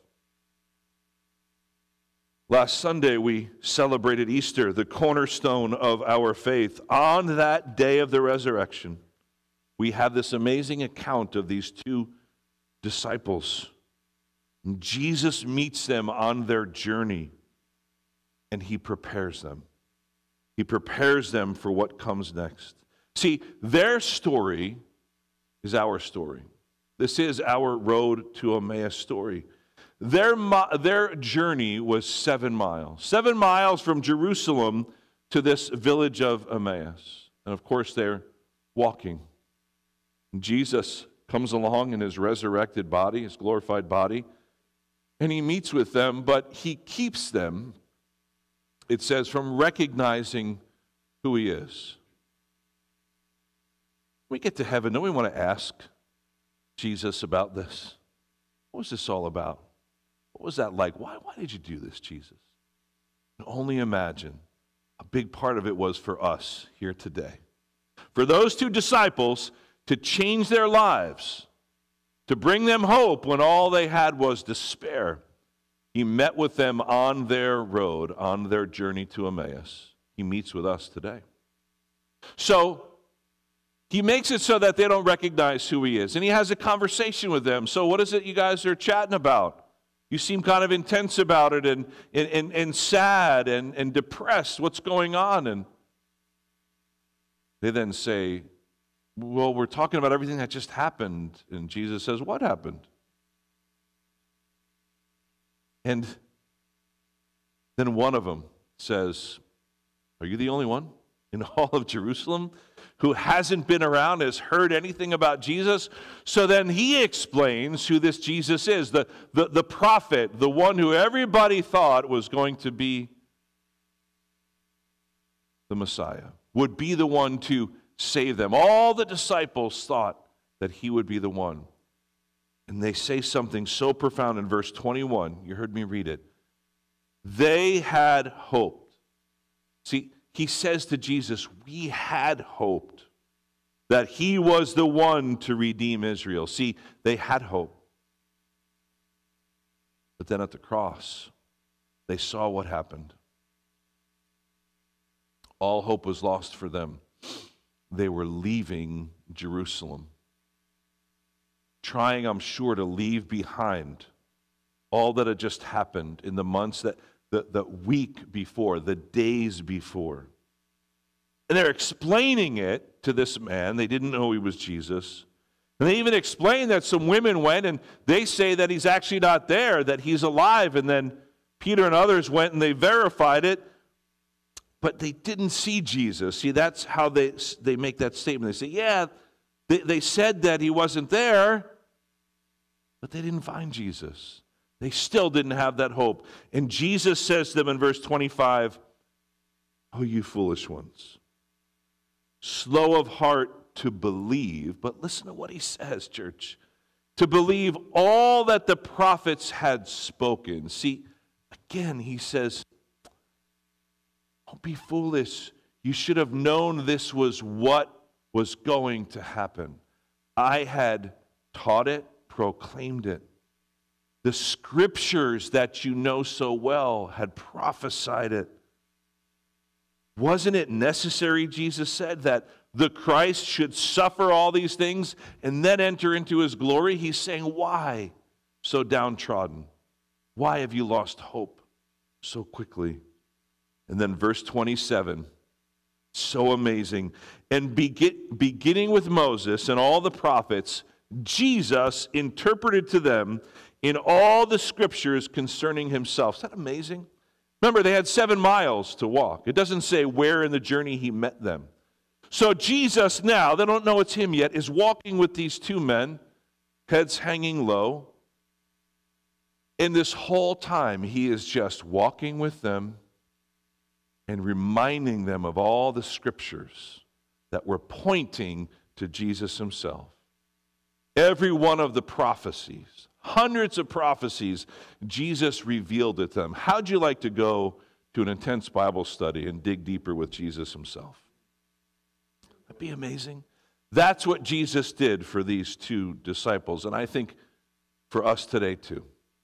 Last Sunday, we celebrated Easter, the cornerstone of our faith. On that day of the resurrection, we have this amazing account of these two disciples. Jesus meets them on their journey, and he prepares them. He prepares them for what comes next. See, their story is our story. This is our road to Emmaus story. Their, their journey was seven miles. Seven miles from Jerusalem to this village of Emmaus. And of course, they're walking. Jesus comes along in his resurrected body, his glorified body, and he meets with them, but he keeps them, it says, from recognizing who he is. When we get to heaven, don't we want to ask Jesus about this? What was this all about? What was that like? Why, why did you do this, Jesus? And only imagine a big part of it was for us here today. For those two disciples to change their lives, to bring them hope when all they had was despair. He met with them on their road, on their journey to Emmaus. He meets with us today. So, he makes it so that they don't recognize who he is. And he has a conversation with them. So what is it you guys are chatting about? You seem kind of intense about it and, and, and, and sad and, and depressed. What's going on? And they then say, well, we're talking about everything that just happened. And Jesus says, what happened? And then one of them says, are you the only one in all of Jerusalem who hasn't been around, has heard anything about Jesus? So then he explains who this Jesus is, the, the, the prophet, the one who everybody thought was going to be the Messiah, would be the one to save them. All the disciples thought that he would be the one. And they say something so profound in verse twenty-one. You heard me read it. They had hoped. See, he says to Jesus, we had hoped that he was the one to redeem Israel. See, they had hope. But then at the cross, they saw what happened. All hope was lost for them. They were leaving Jerusalem, trying, I'm sure, to leave behind all that had just happened in the months that The, the week before, the days before. And they're explaining it to this man. They didn't know he was Jesus. And they even explain that some women went and they say that he's actually not there, that he's alive. And then Peter and others went and they verified it. But they didn't see Jesus. See, that's how they, they make that statement. They say, yeah, they, they said that he wasn't there, but they didn't find Jesus. They still didn't have that hope. And Jesus says to them in verse twenty-five, "Oh, you foolish ones, slow of heart to believe." But listen to what he says, church. To believe all that the prophets had spoken. See, again, he says, don't be foolish. You should have known this was what was going to happen. I had taught it, proclaimed it. The scriptures that you know so well had prophesied it. Wasn't it necessary, Jesus said, that the Christ should suffer all these things and then enter into his glory? He's saying, why so downtrodden? Why have you lost hope so quickly? And then verse twenty-seven, so amazing. And begin, beginning with Moses and all the prophets, Jesus interpreted to them in all the scriptures concerning himself. Is that amazing? Remember, they had seven miles to walk. It doesn't say where in the journey he met them. So Jesus now, they don't know it's him yet, is walking with these two men, heads hanging low. And this whole time, he is just walking with them and reminding them of all the scriptures that were pointing to Jesus himself. Every one of the prophecies, hundreds of prophecies, Jesus revealed it to them. How'd you like to go to an intense Bible study and dig deeper with Jesus himself? That'd be amazing. That's what Jesus did for these two disciples, and I think for us today too.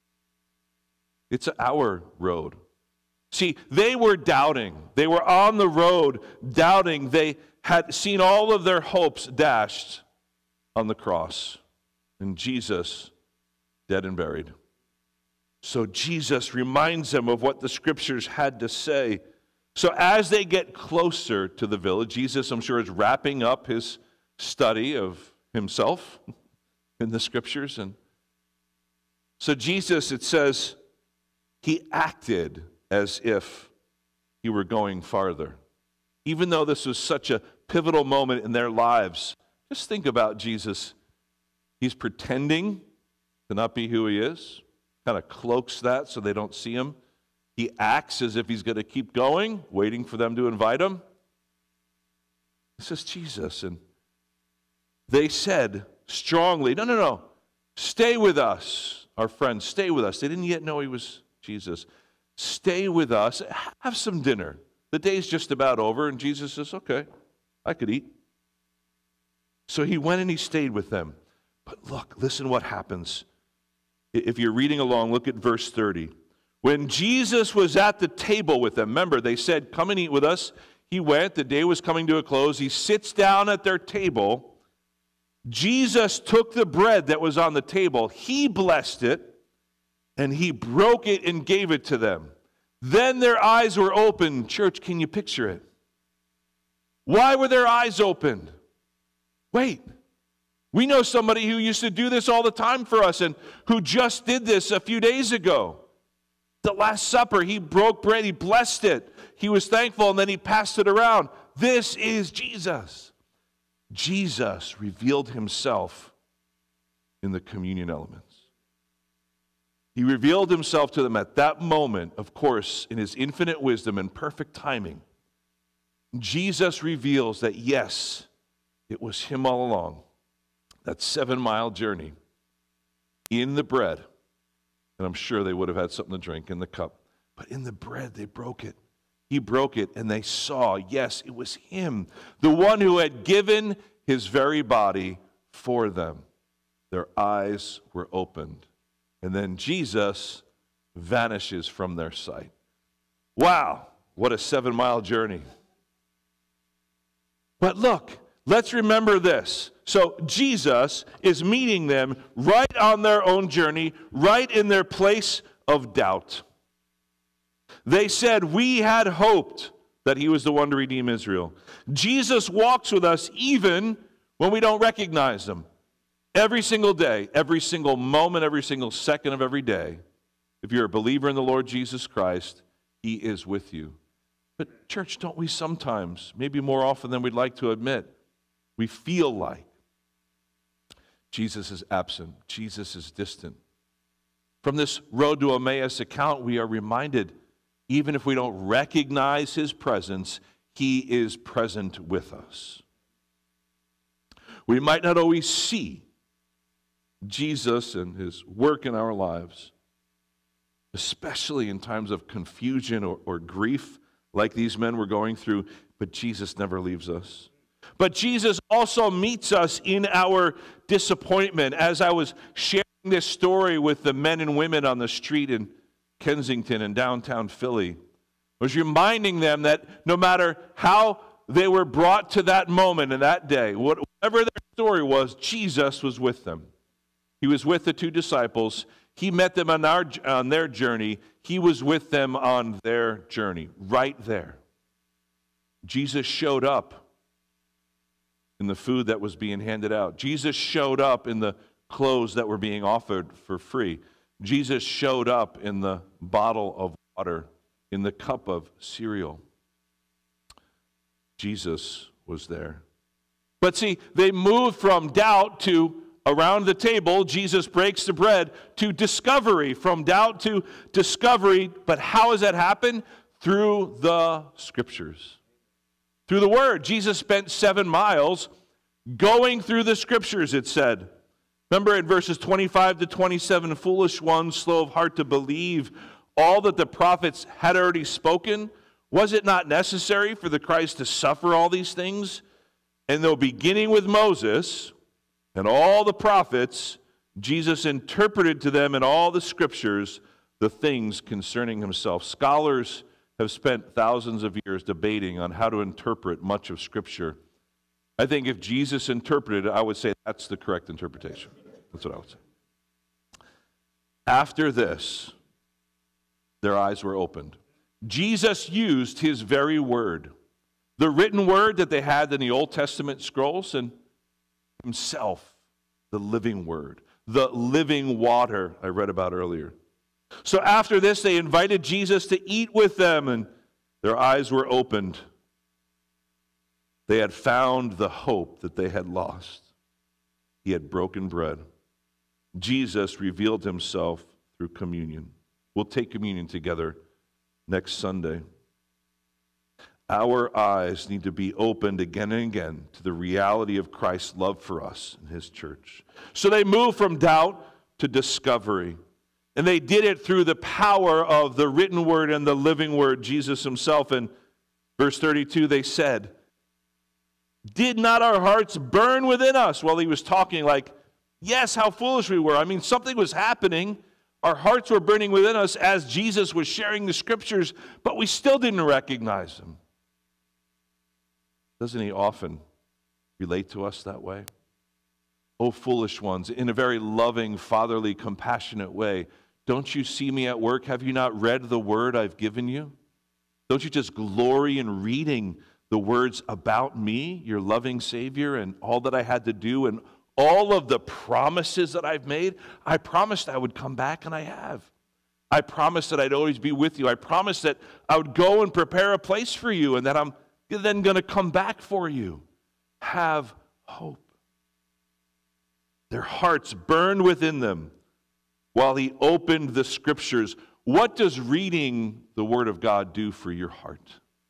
It's our road. See, they were doubting. They were on the road doubting. They had seen all of their hopes dashed on the cross, and Jesus dead and buried. So Jesus reminds them of what the scriptures had to say. So as they get closer to the village, Jesus, I'm sure, is wrapping up his study of himself in the scriptures. And so Jesus, it says, he acted as if he were going farther. Even though this was such a pivotal moment in their lives, just think about Jesus. He's pretending to not be who he is, kind of cloaks that so they don't see him. He acts as if he's going to keep going, waiting for them to invite him. This is Jesus. And they said strongly, no, no, no, stay with us, our friend, stay with us. They didn't yet know he was Jesus. Stay with us, have some dinner. The day's just about over, and Jesus says, okay, I could eat. So he went and he stayed with them. But look, listen what happens. If you're reading along, look at verse thirty. When Jesus was at the table with them, remember, they said, come and eat with us. He went, the day was coming to a close. He sits down at their table. Jesus took the bread that was on the table. He blessed it, and he broke it and gave it to them. Then their eyes were opened. Church, can you picture it? Why were their eyes opened? Wait. We know somebody who used to do this all the time for us and who just did this a few days ago. The Last Supper, he broke bread, he blessed it. He was thankful, and then he passed it around. This is Jesus. Jesus revealed himself in the communion elements. He revealed himself to them at that moment, of course, in his infinite wisdom and perfect timing. Jesus reveals that, yes, it was him all along. That seven-mile journey in the bread. And I'm sure they would have had something to drink in the cup. But in the bread, they broke it. He broke it, and they saw, yes, it was him, the one who had given his very body for them. Their eyes were opened. And then Jesus vanishes from their sight. Wow, what a seven-mile journey. But look, let's remember this. So Jesus is meeting them right on their own journey, right in their place of doubt. They said, we had hoped that he was the one to redeem Israel. Jesus walks with us even when we don't recognize him. Every single day, every single moment, every single second of every day, if you're a believer in the Lord Jesus Christ, he is with you. But church, don't we sometimes, maybe more often than we'd like to admit, we feel like Jesus is absent, Jesus is distant. From this Road to Emmaus account, we are reminded, even if we don't recognize his presence, he is present with us. We might not always see Jesus and his work in our lives, especially in times of confusion or, or grief like these men were going through, but Jesus never leaves us. But Jesus also meets us in our disappointment. As I was sharing this story with the men and women on the street in Kensington and downtown Philly, I was reminding them that no matter how they were brought to that moment and that day, whatever their story was, Jesus was with them. He was with the two disciples. He met them on, our, on their journey. He was with them on their journey, right there. Jesus showed up in the food that was being handed out. Jesus showed up in the clothes that were being offered for free. Jesus showed up in the bottle of water, in the cup of cereal. Jesus was there. But see, they moved from doubt to around the table, Jesus breaks the bread, to discovery, from doubt to discovery. But how does that happen? Through the Scriptures. Through the Word. Jesus spent seven miles going through the Scriptures, it said. Remember in verses twenty-five to twenty-seven, foolish ones, slow of heart to believe all that the prophets had already spoken. Was it not necessary for the Christ to suffer all these things? And though beginning with Moses and all the prophets, Jesus interpreted to them in all the Scriptures the things concerning himself. Scholars have spent thousands of years debating on how to interpret much of Scripture. I think if Jesus interpreted it, I would say that's the correct interpretation. That's what I would say. After this, their eyes were opened. Jesus used his very word, the written word that they had in the Old Testament scrolls, and himself, the living word, the living water I read about earlier. So after this, they invited Jesus to eat with them, and their eyes were opened. They had found the hope that they had lost. He had broken bread. Jesus revealed himself through communion. We'll take communion together next Sunday. Our eyes need to be opened again and again to the reality of Christ's love for us and his church. So they moved from doubt to discovery. And they did it through the power of the written word and the living word, Jesus himself. In verse thirty-two, they said, "Did not our hearts burn within us?" While he was talking, like, yes, how foolish we were. I mean, something was happening. Our hearts were burning within us as Jesus was sharing the Scriptures, but we still didn't recognize him. Doesn't he often relate to us that way? Oh, foolish ones, in a very loving, fatherly, compassionate way. Don't you see me at work? Have you not read the word I've given you? Don't you just glory in reading the words about me, your loving Savior, and all that I had to do, and all of the promises that I've made? I promised I would come back, and I have. I promised that I'd always be with you. I promised that I would go and prepare a place for you, and that I'm then going to come back for you. Have hope. Their hearts burned within them while he opened the Scriptures. What does reading the Word of God do for your heart?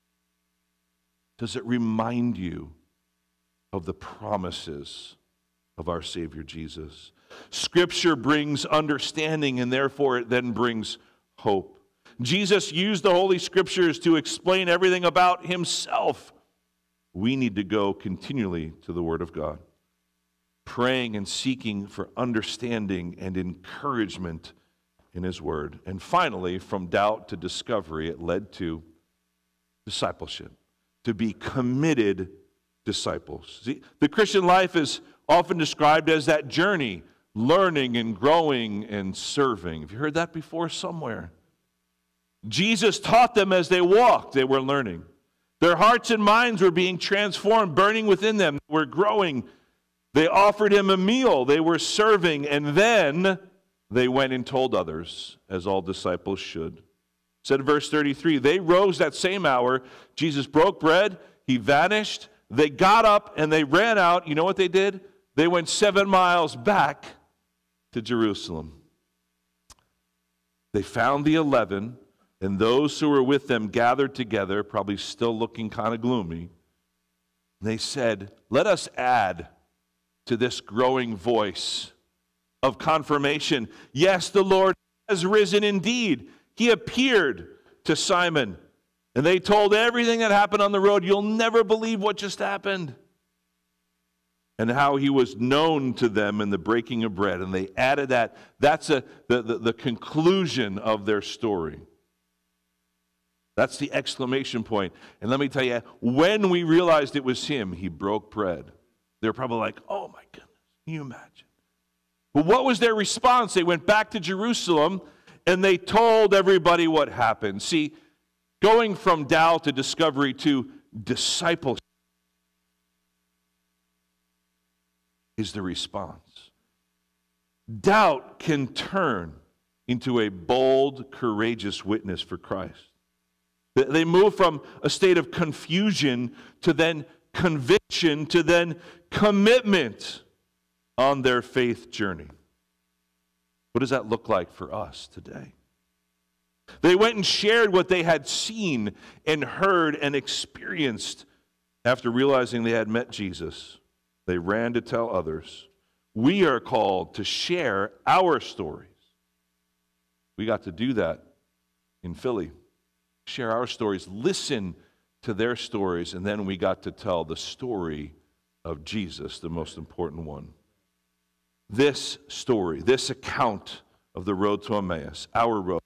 Does it remind you of the promises of our Savior Jesus? Scripture brings understanding, and therefore it then brings hope. Jesus used the Holy Scriptures to explain everything about himself. We need to go continually to the Word of God, praying and seeking for understanding and encouragement in his word. And finally, from doubt to discovery, it led to discipleship, to be committed disciples. See, the Christian life is often described as that journey, learning and growing and serving. Have you heard that before somewhere? Jesus taught them as they walked. They were learning. Their hearts and minds were being transformed, burning within them. They were growing. They offered him a meal. They were serving. And then they went and told others, as all disciples should. It said in verse thirty-three, they rose that same hour. Jesus broke bread. He vanished. They got up and they ran out. You know what they did? They went seven miles back to Jerusalem. They found the eleven, and those who were with them gathered together, probably still looking kind of gloomy. They said, let us add to this growing voice of confirmation. Yes, the Lord has risen indeed. He appeared to Simon, and they told everything that happened on the road. You'll never believe what just happened. And how he was known to them in the breaking of bread. And they added that. That's a, the, the, the conclusion of their story. That's the exclamation point. And let me tell you, when we realized it was him, he broke bread. They were probably like, oh my goodness, can you imagine? But what was their response? They went back to Jerusalem and they told everybody what happened. See, going from doubt to discovery to discipleship is the response. Doubt can turn into a bold, courageous witness for Christ. They move from a state of confusion to then conviction to then commitment on their faith journey. What does that look like for us today? They went and shared what they had seen and heard and experienced after realizing they had met Jesus. They ran to tell others. We are called to share our stories. We got to do that in Philly. Share our stories, listen to their stories, and then we got to tell the story of Jesus, the most important one. This story, this account of the road to Emmaus, our road,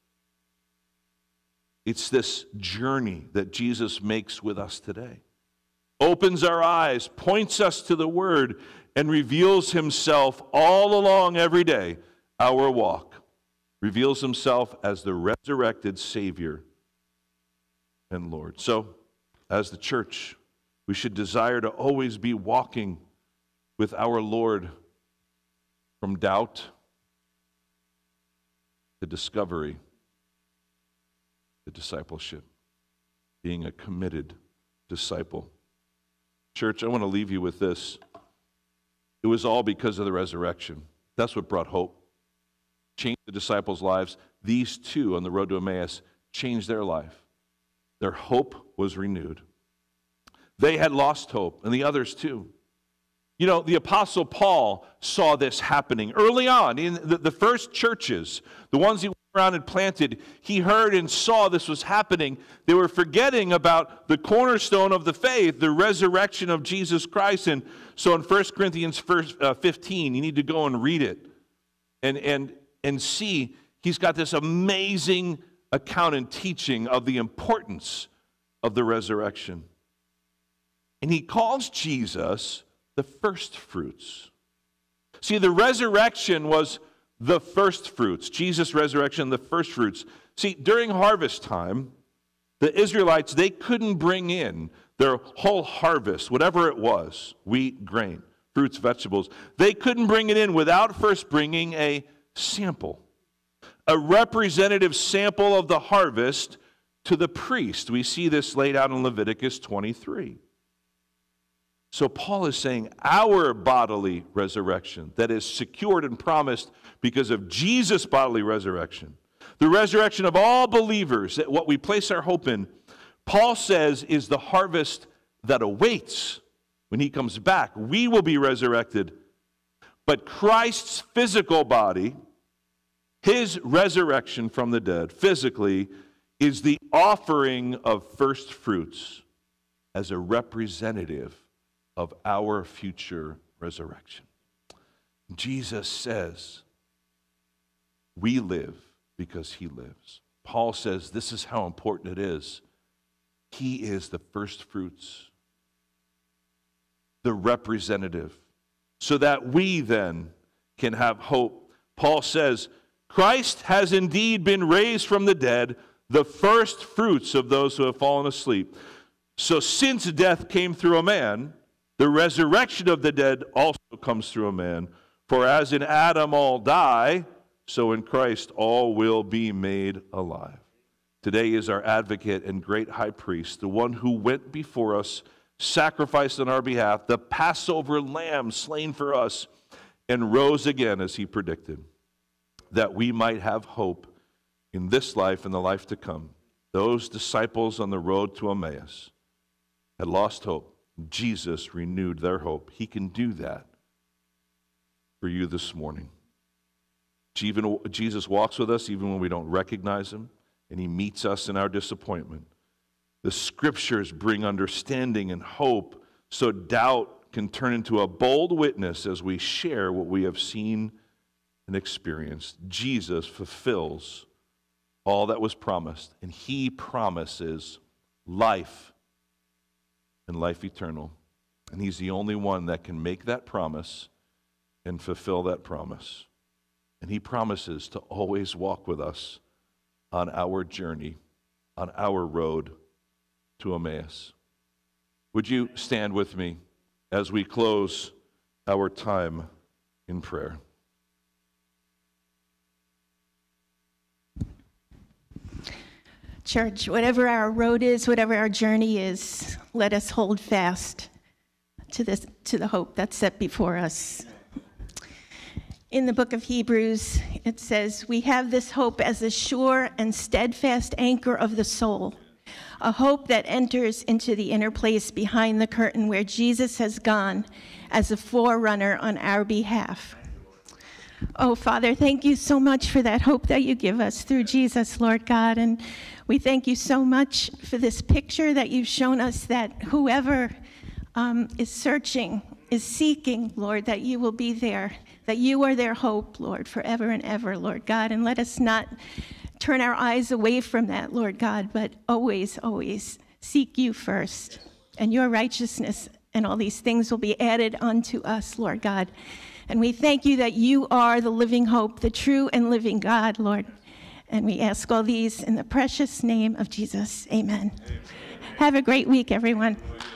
it's this journey that Jesus makes with us today. Opens our eyes, points us to the Word, and reveals himself all along every day, our walk. Reveals himself as the resurrected Savior and Lord. So, as the church, we should desire to always be walking with our Lord from doubt to discovery to discipleship, being a committed disciple. Church, I want to leave you with this. It was all because of the resurrection. That's what brought hope. Changed the disciples' lives. These two on the road to Emmaus changed their life. Their hope was renewed. They had lost hope, and the others too. You know, the Apostle Paul saw this happening early on in the, the first churches, the ones he went around and planted. He heard and saw this was happening. They were forgetting about the cornerstone of the faith, the resurrection of Jesus Christ. And so in First Corinthians fifteen, you need to go and read it and, and, and see he's got this amazing account and teaching of the importance of the resurrection. And he calls Jesus the first fruits. See, the resurrection was the first fruits. Jesus' resurrection, the first fruits. See, during harvest time, the Israelites, they couldn't bring in their whole harvest, whatever it was, wheat, grain, fruits, vegetables. They couldn't bring it in without first bringing a sample, a representative sample of the harvest to the priest. We see this laid out in Leviticus twenty-three. So Paul is saying our bodily resurrection that is secured and promised because of Jesus' bodily resurrection, the resurrection of all believers, that what we place our hope in, Paul says is the harvest that awaits when he comes back. We will be resurrected. But Christ's physical body, his resurrection from the dead, physically, is the offering of first fruits as a representative of our future resurrection. Jesus says, we live because he lives. Paul says this is how important it is. He is the first fruits, the representative, so that we then can have hope. Paul says, Christ has indeed been raised from the dead, the first fruits of those who have fallen asleep. So since death came through a man, the resurrection of the dead also comes through a man. For as in Adam all die, so in Christ all will be made alive. Today is our advocate and great high priest, the one who went before us, sacrificed on our behalf, the Passover lamb slain for us, and rose again as he predicted, that we might have hope in this life and the life to come. Those disciples on the road to Emmaus had lost hope. Jesus renewed their hope. He can do that for you this morning. Even Jesus walks with us even when we don't recognize him, and he meets us in our disappointment. The scriptures bring understanding and hope so doubt can turn into a bold witness as we share what we have seen and experienced. Jesus fulfills all that was promised, and he promises life and life eternal. And he's the only one that can make that promise and fulfill that promise. And he promises to always walk with us on our journey, on our road to Emmaus. Would you stand with me as we close our time in prayer? Church, whatever our road is, whatever our journey is, let us hold fast to this, to the hope that's set before us. In the book of Hebrews, it says, we have this hope as a sure and steadfast anchor of the soul, a hope that enters into the inner place behind the curtain where Jesus has gone as a forerunner on our behalf. Oh, Father, thank you so much for that hope that you give us through Jesus, Lord God. And we thank you so much for this picture that you've shown us, that whoever um, is searching, is seeking, Lord, that you will be there, that you are their hope, Lord, forever and ever, Lord God. And let us not turn our eyes away from that, Lord God, but always, always seek you first, and your righteousness, and all these things will be added unto us, Lord God. And we thank you that you are the living hope, the true and living God, Lord. And we ask all these in the precious name of Jesus. Amen. Amen. Have a great week, everyone.